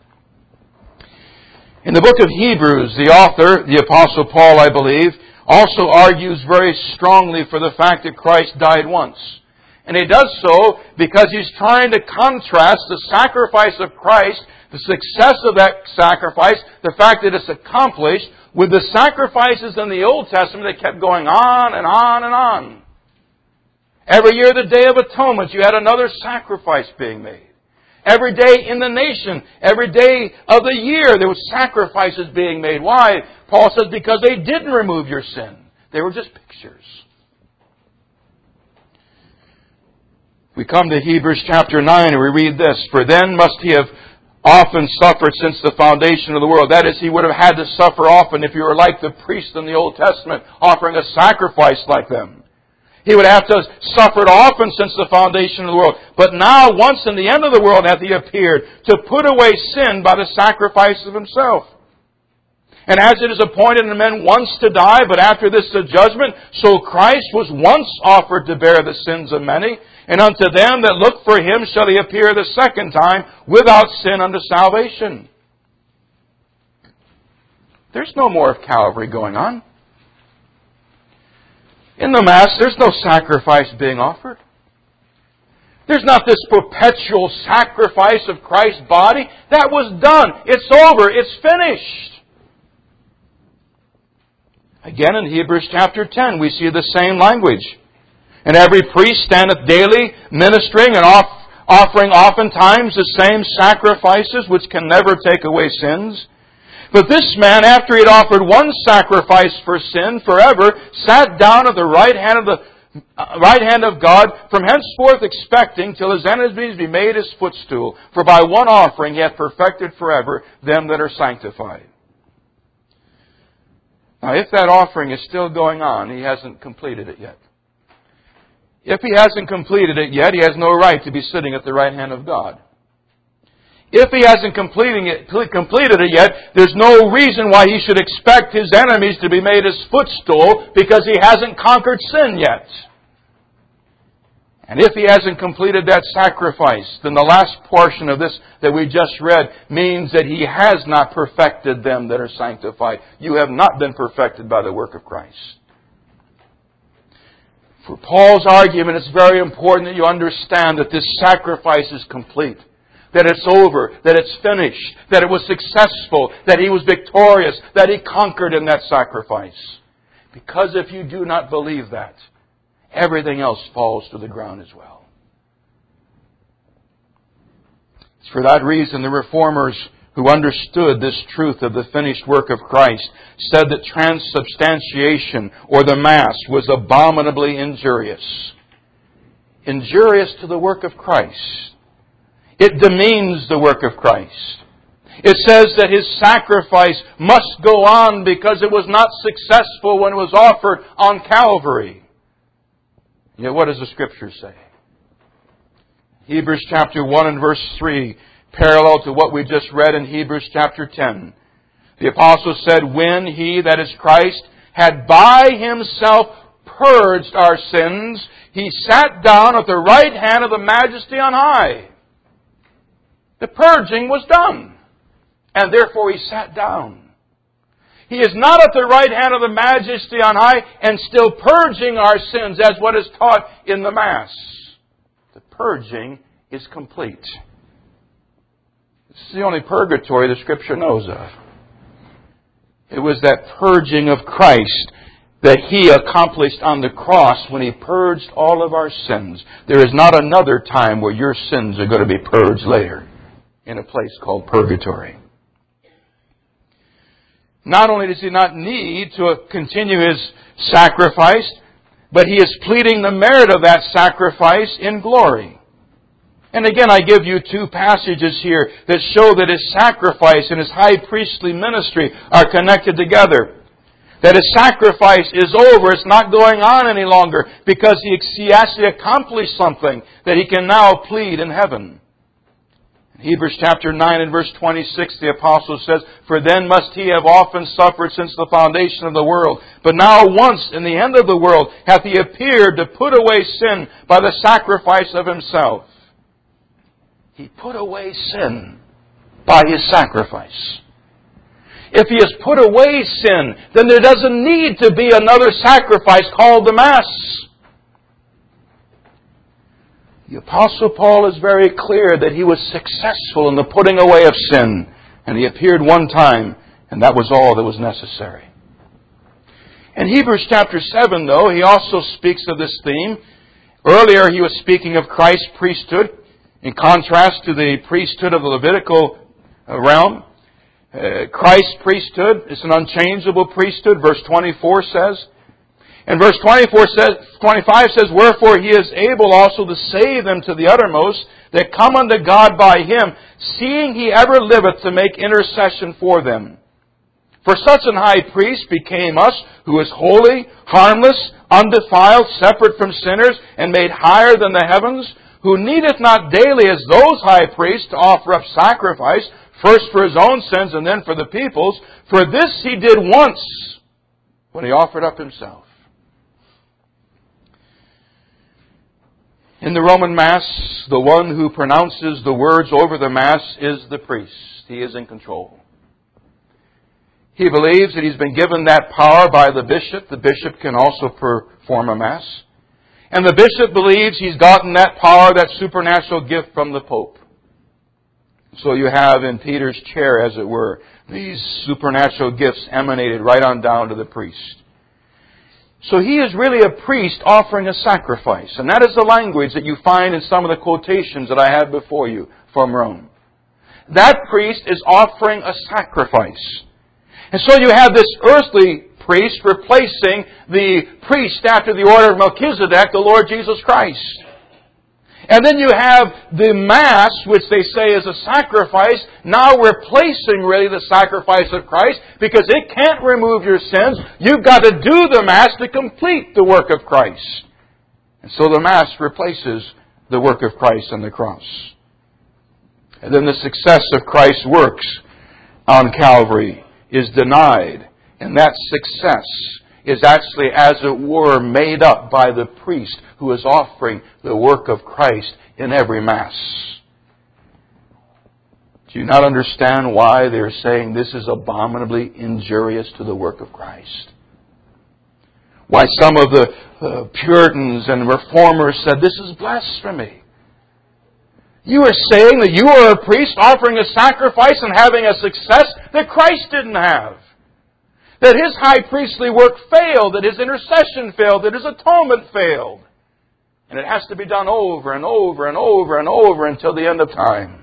In the book of Hebrews, the author, the Apostle Paul, I believe, also argues very strongly for the fact that Christ died once. And he does so because he's trying to contrast the sacrifice of Christ, the success of that sacrifice, the fact that it's accomplished, with the sacrifices in the Old Testament that kept going on and on and on. Every year, the Day of Atonement, you had another sacrifice being made. Every day in the nation, every day of the year, there were sacrifices being made. Why? Paul says, because they didn't remove your sin. They were just pictures. We come to Hebrews chapter 9 and we read this. "For then must He have often suffered since the foundation of the world." That is, He would have had to suffer often if you were like the priests in the Old Testament, offering a sacrifice like them. He would have to have suffered often since the foundation of the world. But now, once in the end of the world, hath He appeared to put away sin by the sacrifice of Himself. And as it is appointed unto men once to die, but after this the judgment, so Christ was once offered to bear the sins of many. And unto them that look for Him shall He appear the second time without sin unto salvation. There's no more of Calvary going on. In the Mass, there's no sacrifice being offered. There's not this perpetual sacrifice of Christ's body. That was done. It's over. It's finished. Again, in Hebrews chapter 10, we see the same language. And every priest standeth daily, ministering and offering oftentimes the same sacrifices, which can never take away sins. But this man, after he had offered one sacrifice for sin forever, sat down at the right hand of God, from henceforth expecting till his enemies be made his footstool. For by one offering he hath perfected forever them that are sanctified. Now, if that offering is still going on, he hasn't completed it yet. If he hasn't completed it yet, he has no right to be sitting at the right hand of God. If he hasn't completed it yet, there's no reason why he should expect his enemies to be made his footstool, because he hasn't conquered sin yet. And if he hasn't completed that sacrifice, then the last portion of this that we just read means that he has not perfected them that are sanctified. You have not been perfected by the work of Christ. For Paul's argument, it's very important that you understand that this sacrifice is complete. That it's over, that it's finished, that it was successful, that he was victorious, that he conquered in that sacrifice. Because if you do not believe that, everything else falls to the ground as well. It's for that reason the Reformers who understood this truth of the finished work of Christ said that transubstantiation, or the Mass, was abominably injurious. Injurious to the work of Christ. It demeans the work of Christ. It says that His sacrifice must go on because it was not successful when it was offered on Calvary. Yet what does the Scripture say? Hebrews chapter 1 and verse 3, parallel to what we just read in Hebrews chapter 10. The apostle said, when He, that is Christ, had by Himself purged our sins, He sat down at the right hand of the Majesty on high. The purging was done, and therefore He sat down. He is not at the right hand of the Majesty on high and still purging our sins, as what is taught in the Mass. The purging is complete. This is the only purgatory the Scripture knows of. It was that purging of Christ that He accomplished on the cross when He purged all of our sins. There is not another time where your sins are going to be purged later in a place called purgatory. Not only does He not need to continue His sacrifice, but He is pleading the merit of that sacrifice in glory. And again, I give you two passages here that show that His sacrifice and His high priestly ministry are connected together. That His sacrifice is over, it's not going on any longer, because He actually accomplished something that He can now plead in heaven. Hebrews chapter 9 and verse 26, the apostle says, for then must He have often suffered since the foundation of the world. But now once in the end of the world hath He appeared to put away sin by the sacrifice of Himself. He put away sin by His sacrifice. If He has put away sin, then there doesn't need to be another sacrifice called the Mass. The Apostle Paul is very clear that he was successful in the putting away of sin. And he appeared one time, and that was all that was necessary. In Hebrews chapter 7, though, he also speaks of this theme. Earlier he was speaking of Christ's priesthood, in contrast to the priesthood of the Levitical realm. Christ's priesthood is an unchangeable priesthood, verse 24 says. And verse 25 says, wherefore He is able also to save them to the uttermost that come unto God by Him, seeing He ever liveth to make intercession for them. For such an high priest became us, who is holy, harmless, undefiled, separate from sinners, and made higher than the heavens, who needeth not daily as those high priests to offer up sacrifice, first for His own sins and then for the people's. For this He did once, when He offered up Himself. In the Roman Mass, the one who pronounces the words over the Mass is the priest. He is in control. He believes that he's been given that power by the bishop. The bishop can also perform a Mass. And the bishop believes he's gotten that power, that supernatural gift from the Pope. So you have in Peter's chair, as it were, these supernatural gifts emanated right on down to the priest. So he is really a priest offering a sacrifice. And that is the language that you find in some of the quotations that I have before you from Rome. That priest is offering a sacrifice. And so you have this earthly priest replacing the priest after the order of Melchizedek, the Lord Jesus Christ. And then you have the Mass, which they say is a sacrifice, now replacing really the sacrifice of Christ, because it can't remove your sins. You've got to do the Mass to complete the work of Christ. And so the Mass replaces the work of Christ on the cross. And then the success of Christ's works on Calvary is denied. And that success is actually, as it were, made up by the priest who is offering the work of Christ in every Mass. Do you not understand why they're saying this is abominably injurious to the work of Christ? Why some of the Puritans and Reformers said this is blasphemy. You are saying that you are a priest offering a sacrifice and having a success that Christ didn't have. That His high priestly work failed, that His intercession failed, that His atonement failed. And it has to be done over and over and over and over until the end of time.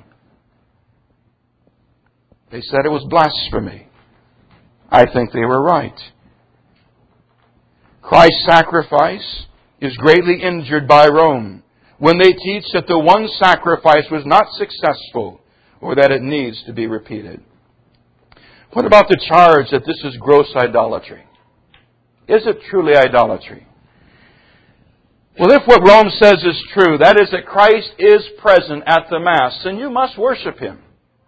They said it was blasphemy. I think they were right. Christ's sacrifice is greatly injured by Rome when they teach that the one sacrifice was not successful or that it needs to be repeated. What about the charge that this is gross idolatry? Is it truly idolatry? Well, if what Rome says is true, that is that Christ is present at the Mass, then you must worship Him.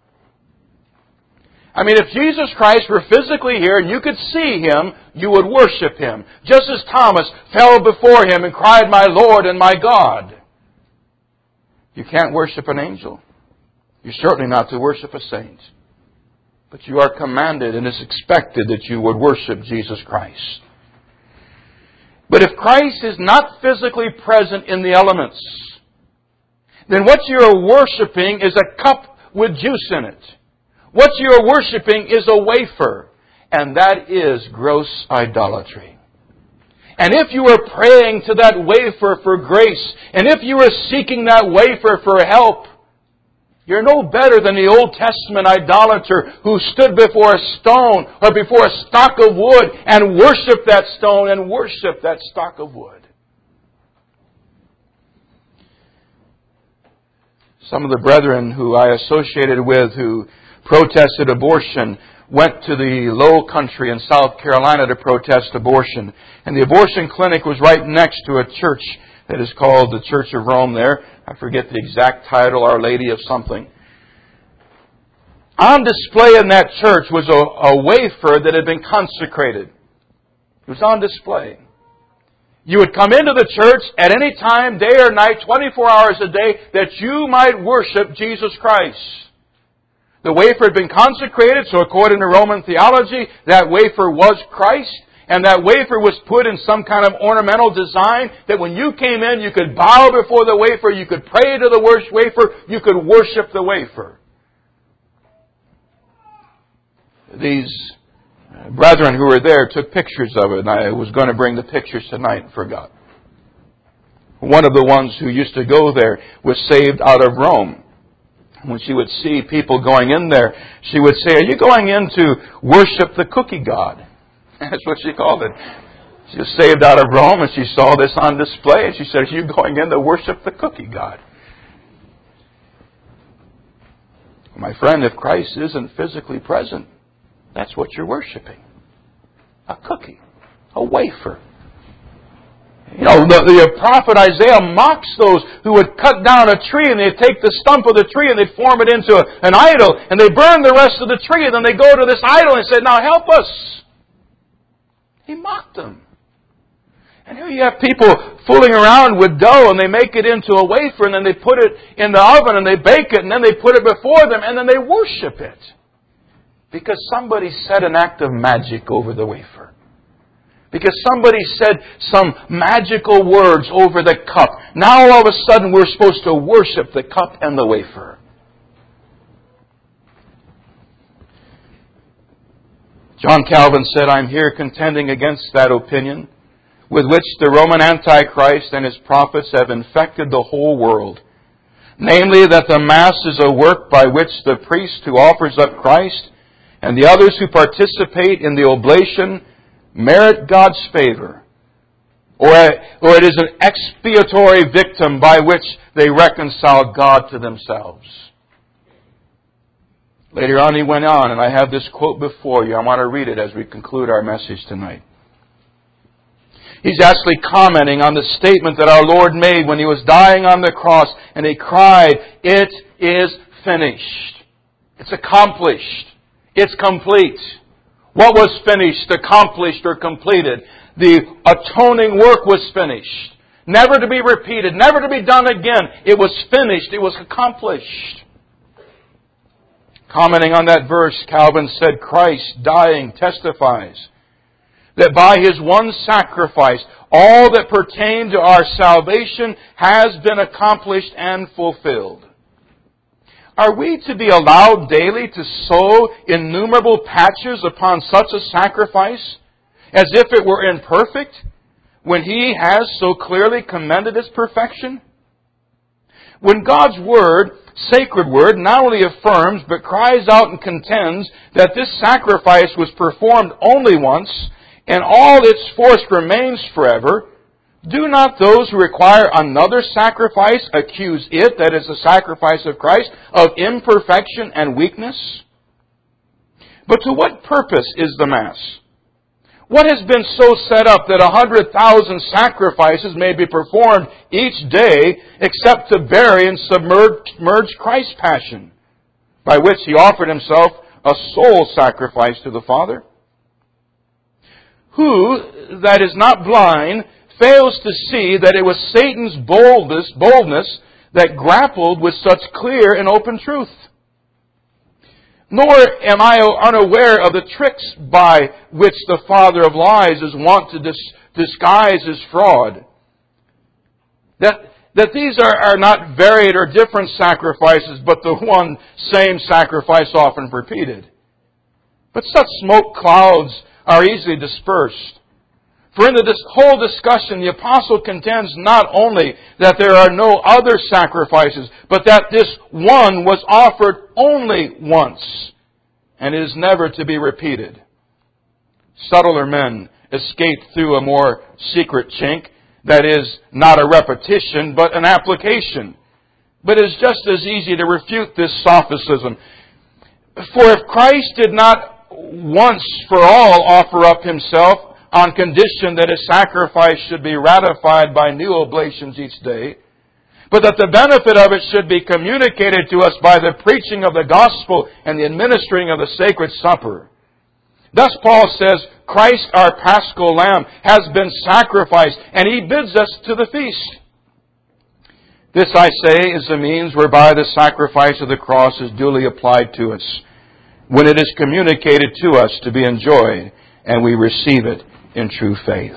I mean, if Jesus Christ were physically here and you could see Him, you would worship Him. Just as Thomas fell before Him and cried, "My Lord and my God." You can't worship an angel. You're certainly not to worship a saint. But you are commanded and it's expected that you would worship Jesus Christ. But if Christ is not physically present in the elements, then what you are worshiping is a cup with juice in it. What you are worshiping is a wafer, and that is gross idolatry. And if you are praying to that wafer for grace, and if you are seeking that wafer for help, you're no better than the Old Testament idolater who stood before a stone or before a stock of wood and worshiped that stone and worshiped that stock of wood. Some of the brethren who I associated with who protested abortion went to the Low Country in South Carolina to protest abortion. And the abortion clinic was right next to a church that is called the Church of Rome there. I forget the exact title, Our Lady of something. On display in that church was a wafer that had been consecrated. It was on display. You would come into the church at any time, day or night, 24 hours a day, that you might worship Jesus Christ. The wafer had been consecrated, so according to Roman theology, that wafer was Christ. And that wafer was put in some kind of ornamental design that when you came in, you could bow before the wafer, you could pray to the wafer, you could worship the wafer. These brethren who were there took pictures of it, and I was going to bring the pictures tonight and forgot. One of the ones who used to go there was saved out of Rome. When she would see people going in there, she would say, "Are you going in to worship the cookie god?" That's what she called it. She was saved out of Rome and she saw this on display and she said, "Are you going in to worship the cookie god?" My friend, if Christ isn't physically present, that's what you're worshiping. A cookie. A wafer. You know, the prophet Isaiah mocks those who would cut down a tree and they'd take the stump of the tree and they'd form it into an idol and they burn the rest of the tree and then they go to this idol and say, "Now help us." He mocked them. And here you have people fooling around with dough and they make it into a wafer and then they put it in the oven and they bake it and then they put it before them and then they worship it. Because somebody set an act of magic over the wafer. Because somebody said some magical words over the cup. Now all of a sudden we're supposed to worship the cup and the wafer. John Calvin said, "I'm here contending against that opinion with which the Roman Antichrist and his prophets have infected the whole world. Namely, that the Mass is a work by which the priest who offers up Christ and the others who participate in the oblation merit God's favor, or it is an expiatory victim by which they reconcile God to themselves." Later on he went on, and I have this quote before you. I want to read it as we conclude our message tonight. He's actually commenting on the statement that our Lord made when He was dying on the cross, and He cried, "It is finished." It's accomplished. It's complete. What was finished, accomplished, or completed? The atoning work was finished. Never to be repeated, never to be done again. It was finished. It was accomplished. Commenting on that verse, Calvin said, "Christ dying testifies that by His one sacrifice, all that pertained to our salvation has been accomplished and fulfilled." Are we to be allowed daily to sew innumerable patches upon such a sacrifice as if it were imperfect, when He has so clearly commended its perfection? When God's Word, sacred Word, not only affirms but cries out and contends that this sacrifice was performed only once and all its force remains forever, do not those who require another sacrifice accuse it, that is the sacrifice of Christ, of imperfection and weakness? But to what purpose is the Mass? What has been so set up that 100,000 sacrifices may be performed each day except to bury and submerge Christ's passion, by which He offered Himself a sole sacrifice to the Father? Who, that is not blind, fails to see that it was Satan's boldness that grappled with such clear and open truth? Nor am I unaware of the tricks by which the father of lies is wont to disguise his fraud. That these are not varied or different sacrifices, but the one same sacrifice often repeated. But such smoke clouds are easily dispersed. For in this whole discussion, the apostle contends not only that there are no other sacrifices, but that this one was offered only once, and is never to be repeated. Subtler men escape through a more secret chink, that is, not a repetition, but an application. But it is just as easy to refute this sophism. For if Christ did not once for all offer up Himself, on condition that His sacrifice should be ratified by new oblations each day, but that the benefit of it should be communicated to us by the preaching of the gospel and the administering of the sacred supper. Thus Paul says, Christ our paschal lamb has been sacrificed, and He bids us to the feast. This, I say, is the means whereby the sacrifice of the cross is duly applied to us, when it is communicated to us to be enjoyed, and we receive it in true faith.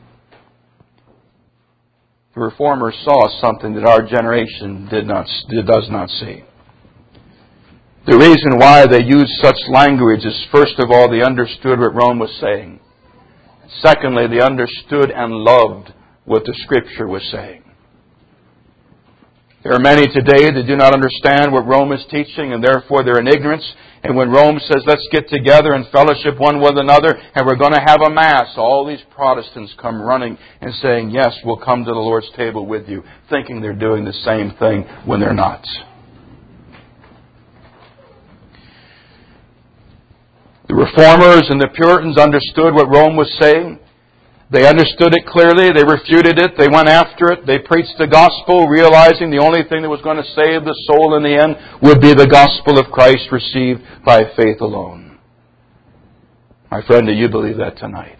The Reformers saw something that our generation does not see. The reason why they used such language is, first of all, they understood what Rome was saying. Secondly, they understood and loved what the Scripture was saying. There are many today that do not understand what Rome is teaching, and therefore they're in ignorance. And when Rome says, let's get together and fellowship one with another, and we're going to have a Mass, all these Protestants come running and saying, yes, we'll come to the Lord's table with you, thinking they're doing the same thing when they're not. The Reformers and the Puritans understood what Rome was saying. They understood it clearly. They refuted it. They went after it. They preached the gospel, realizing the only thing that was going to save the soul in the end would be the gospel of Christ received by faith alone. My friend, do you believe that tonight?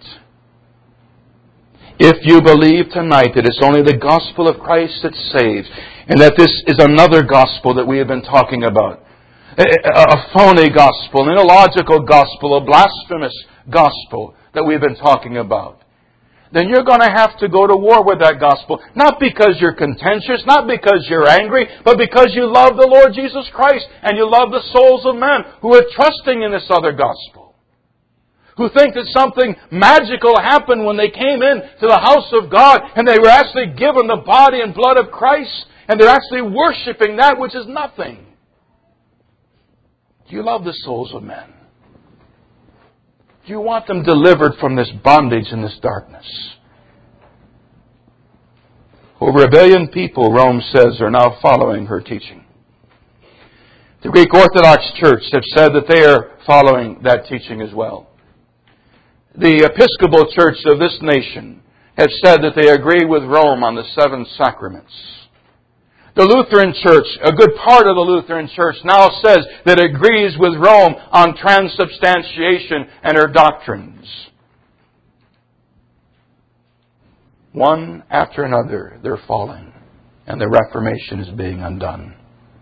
If you believe tonight that it's only the gospel of Christ that saves, and that this is another gospel that we have been talking about, a phony gospel, an illogical gospel, a blasphemous gospel that we've been talking about, then you're going to have to go to war with that gospel. Not because you're contentious, not because you're angry, but because you love the Lord Jesus Christ and you love the souls of men who are trusting in this other gospel. Who think that something magical happened when they came in to the house of God and they were actually given the body and blood of Christ and they're actually worshiping that which is nothing. Do you love the souls of men? Do you want them delivered from this bondage and this darkness? Over 1 billion people, Rome says, are now following her teaching. The Greek Orthodox Church have said that they are following that teaching as well. The Episcopal Church of this nation have said that they agree with Rome on the 7 sacraments. The Lutheran Church, a good part of the Lutheran Church, now says that it agrees with Rome on transubstantiation and her doctrines. One after another, they're falling, and the Reformation is being undone.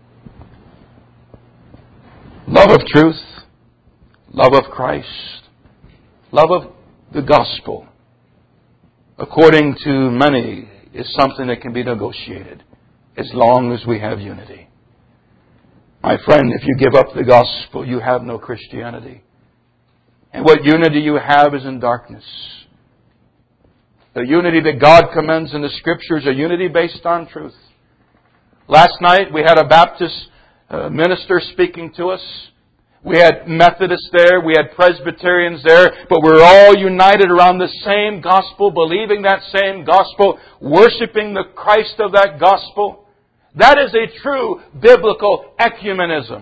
Love of truth, love of Christ, love of the gospel, according to many, is something that can be negotiated as long as we have unity. My friend, if you give up the gospel, you have no Christianity. And what unity you have is in darkness. The unity that God commends in the Scriptures, a unity based on truth. Last night we had a Baptist minister speaking to us. We had Methodists there, we had Presbyterians there, but we're all united around the same gospel, believing that same gospel, worshiping the Christ of that gospel. That is a true biblical ecumenism.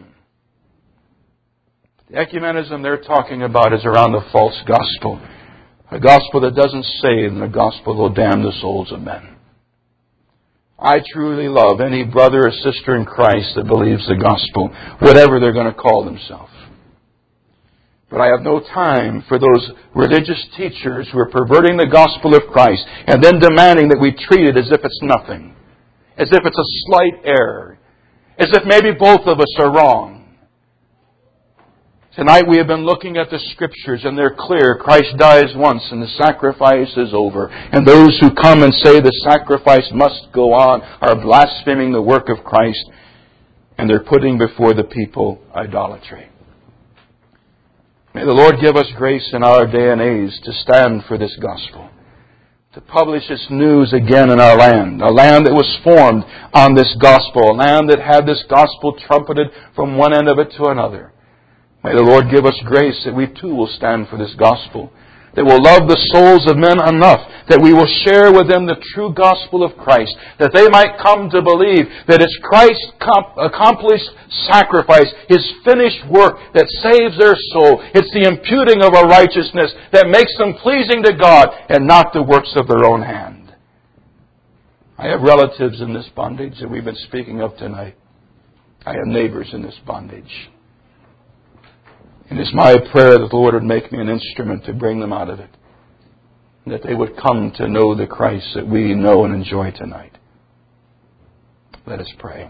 The ecumenism they're talking about is around the false gospel. A gospel that doesn't save and a gospel that will damn the souls of men. I truly love any brother or sister in Christ that believes the gospel, whatever they're going to call themselves. But I have no time for those religious teachers who are perverting the gospel of Christ and then demanding that we treat it as if it's nothing. As if it's a slight error. As if maybe both of us are wrong. Tonight we have been looking at the Scriptures and they're clear. Christ dies once and the sacrifice is over. And those who come and say the sacrifice must go on are blaspheming the work of Christ. And they're putting before the people idolatry. May the Lord give us grace in our day and age to stand for this gospel. To publish its news again in our land. A land that was formed on this gospel. A land that had this gospel trumpeted from one end of it to another. May the Lord give us grace that we too will stand for this gospel. That will love the souls of men enough that we will share with them the true gospel of Christ. That they might come to believe that it's Christ's accomplished sacrifice, His finished work that saves their soul. It's the imputing of a righteousness that makes them pleasing to God and not the works of their own hand. I have relatives in this bondage that we've been speaking of tonight. I have neighbors in this bondage. And it's my prayer that the Lord would make me an instrument to bring them out of it. And that they would come to know the Christ that we know and enjoy tonight. Let us pray.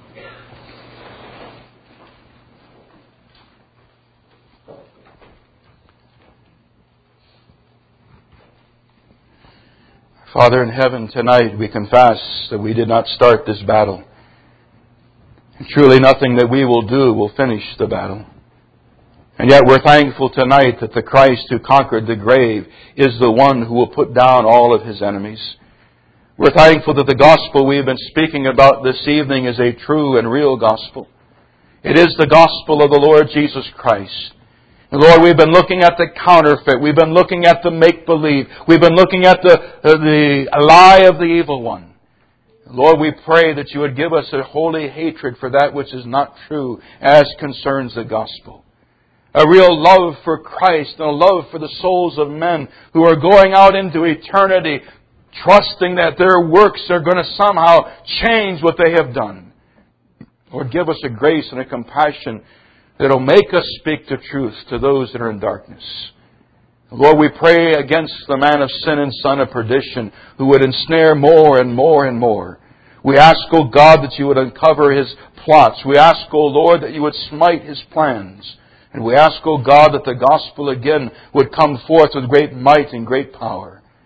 Father in heaven, tonight we confess that we did not start this battle. And truly nothing that we will do will finish the battle. And yet we're thankful tonight that the Christ who conquered the grave is the one who will put down all of His enemies. We're thankful that the gospel we've been speaking about this evening is a true and real gospel. It is the gospel of the Lord Jesus Christ. And Lord, we've been looking at the counterfeit. We've been looking at the make-believe. We've been looking at the lie of the evil one. Lord, we pray that You would give us a holy hatred for that which is not true as concerns the gospel. A real love for Christ and a love for the souls of men who are going out into eternity, trusting that their works are going to somehow change what they have done. Lord, give us a grace and a compassion that will make us speak the truth to those that are in darkness. Lord, we pray against the man of sin and son of perdition who would ensnare more and more and more. We ask, O God, that You would uncover his plots. We ask, O Lord, that You would smite his plans. And we ask, O God, that the gospel again would come forth with great might and great power.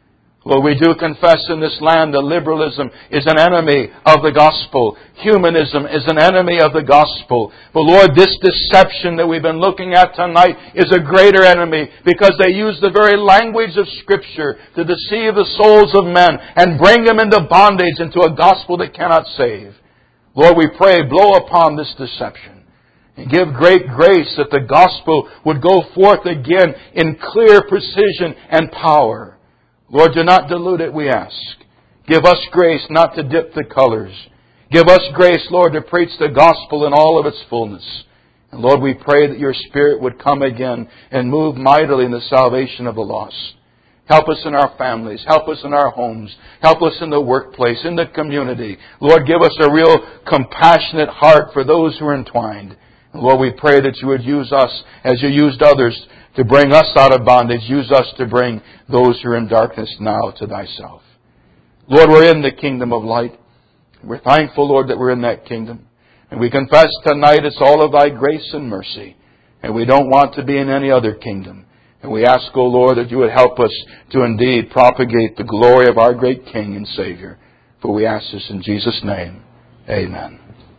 Lord, we do confess in this land that liberalism is an enemy of the gospel. Humanism is an enemy of the gospel. But Lord, this deception that we've been looking at tonight is a greater enemy because they use the very language of Scripture to deceive the souls of men and bring them into bondage, into a gospel that cannot save. Lord, we pray, blow upon this deception and give great grace that the gospel would go forth again in clear precision and power. Lord, do not dilute it, we ask. Give us grace not to dip the colors. Give us grace, Lord, to preach the gospel in all of its fullness. And Lord, we pray that your Spirit would come again and move mightily in the salvation of the lost. Help us in our families. Help us in our homes. Help us in the workplace, in the community. Lord, give us a real compassionate heart for those who are entwined. And Lord, we pray that you would use us as you used others to bring us out of bondage. Use us to bring those who are in darkness now to thyself. Lord, we're in the kingdom of light. We're thankful, Lord, that we're in that kingdom. And we confess tonight it's all of thy grace and mercy. And we don't want to be in any other kingdom. And we ask, O Lord, that you would help us to indeed propagate the glory of our great King and Savior. For we ask this in Jesus' name. Amen.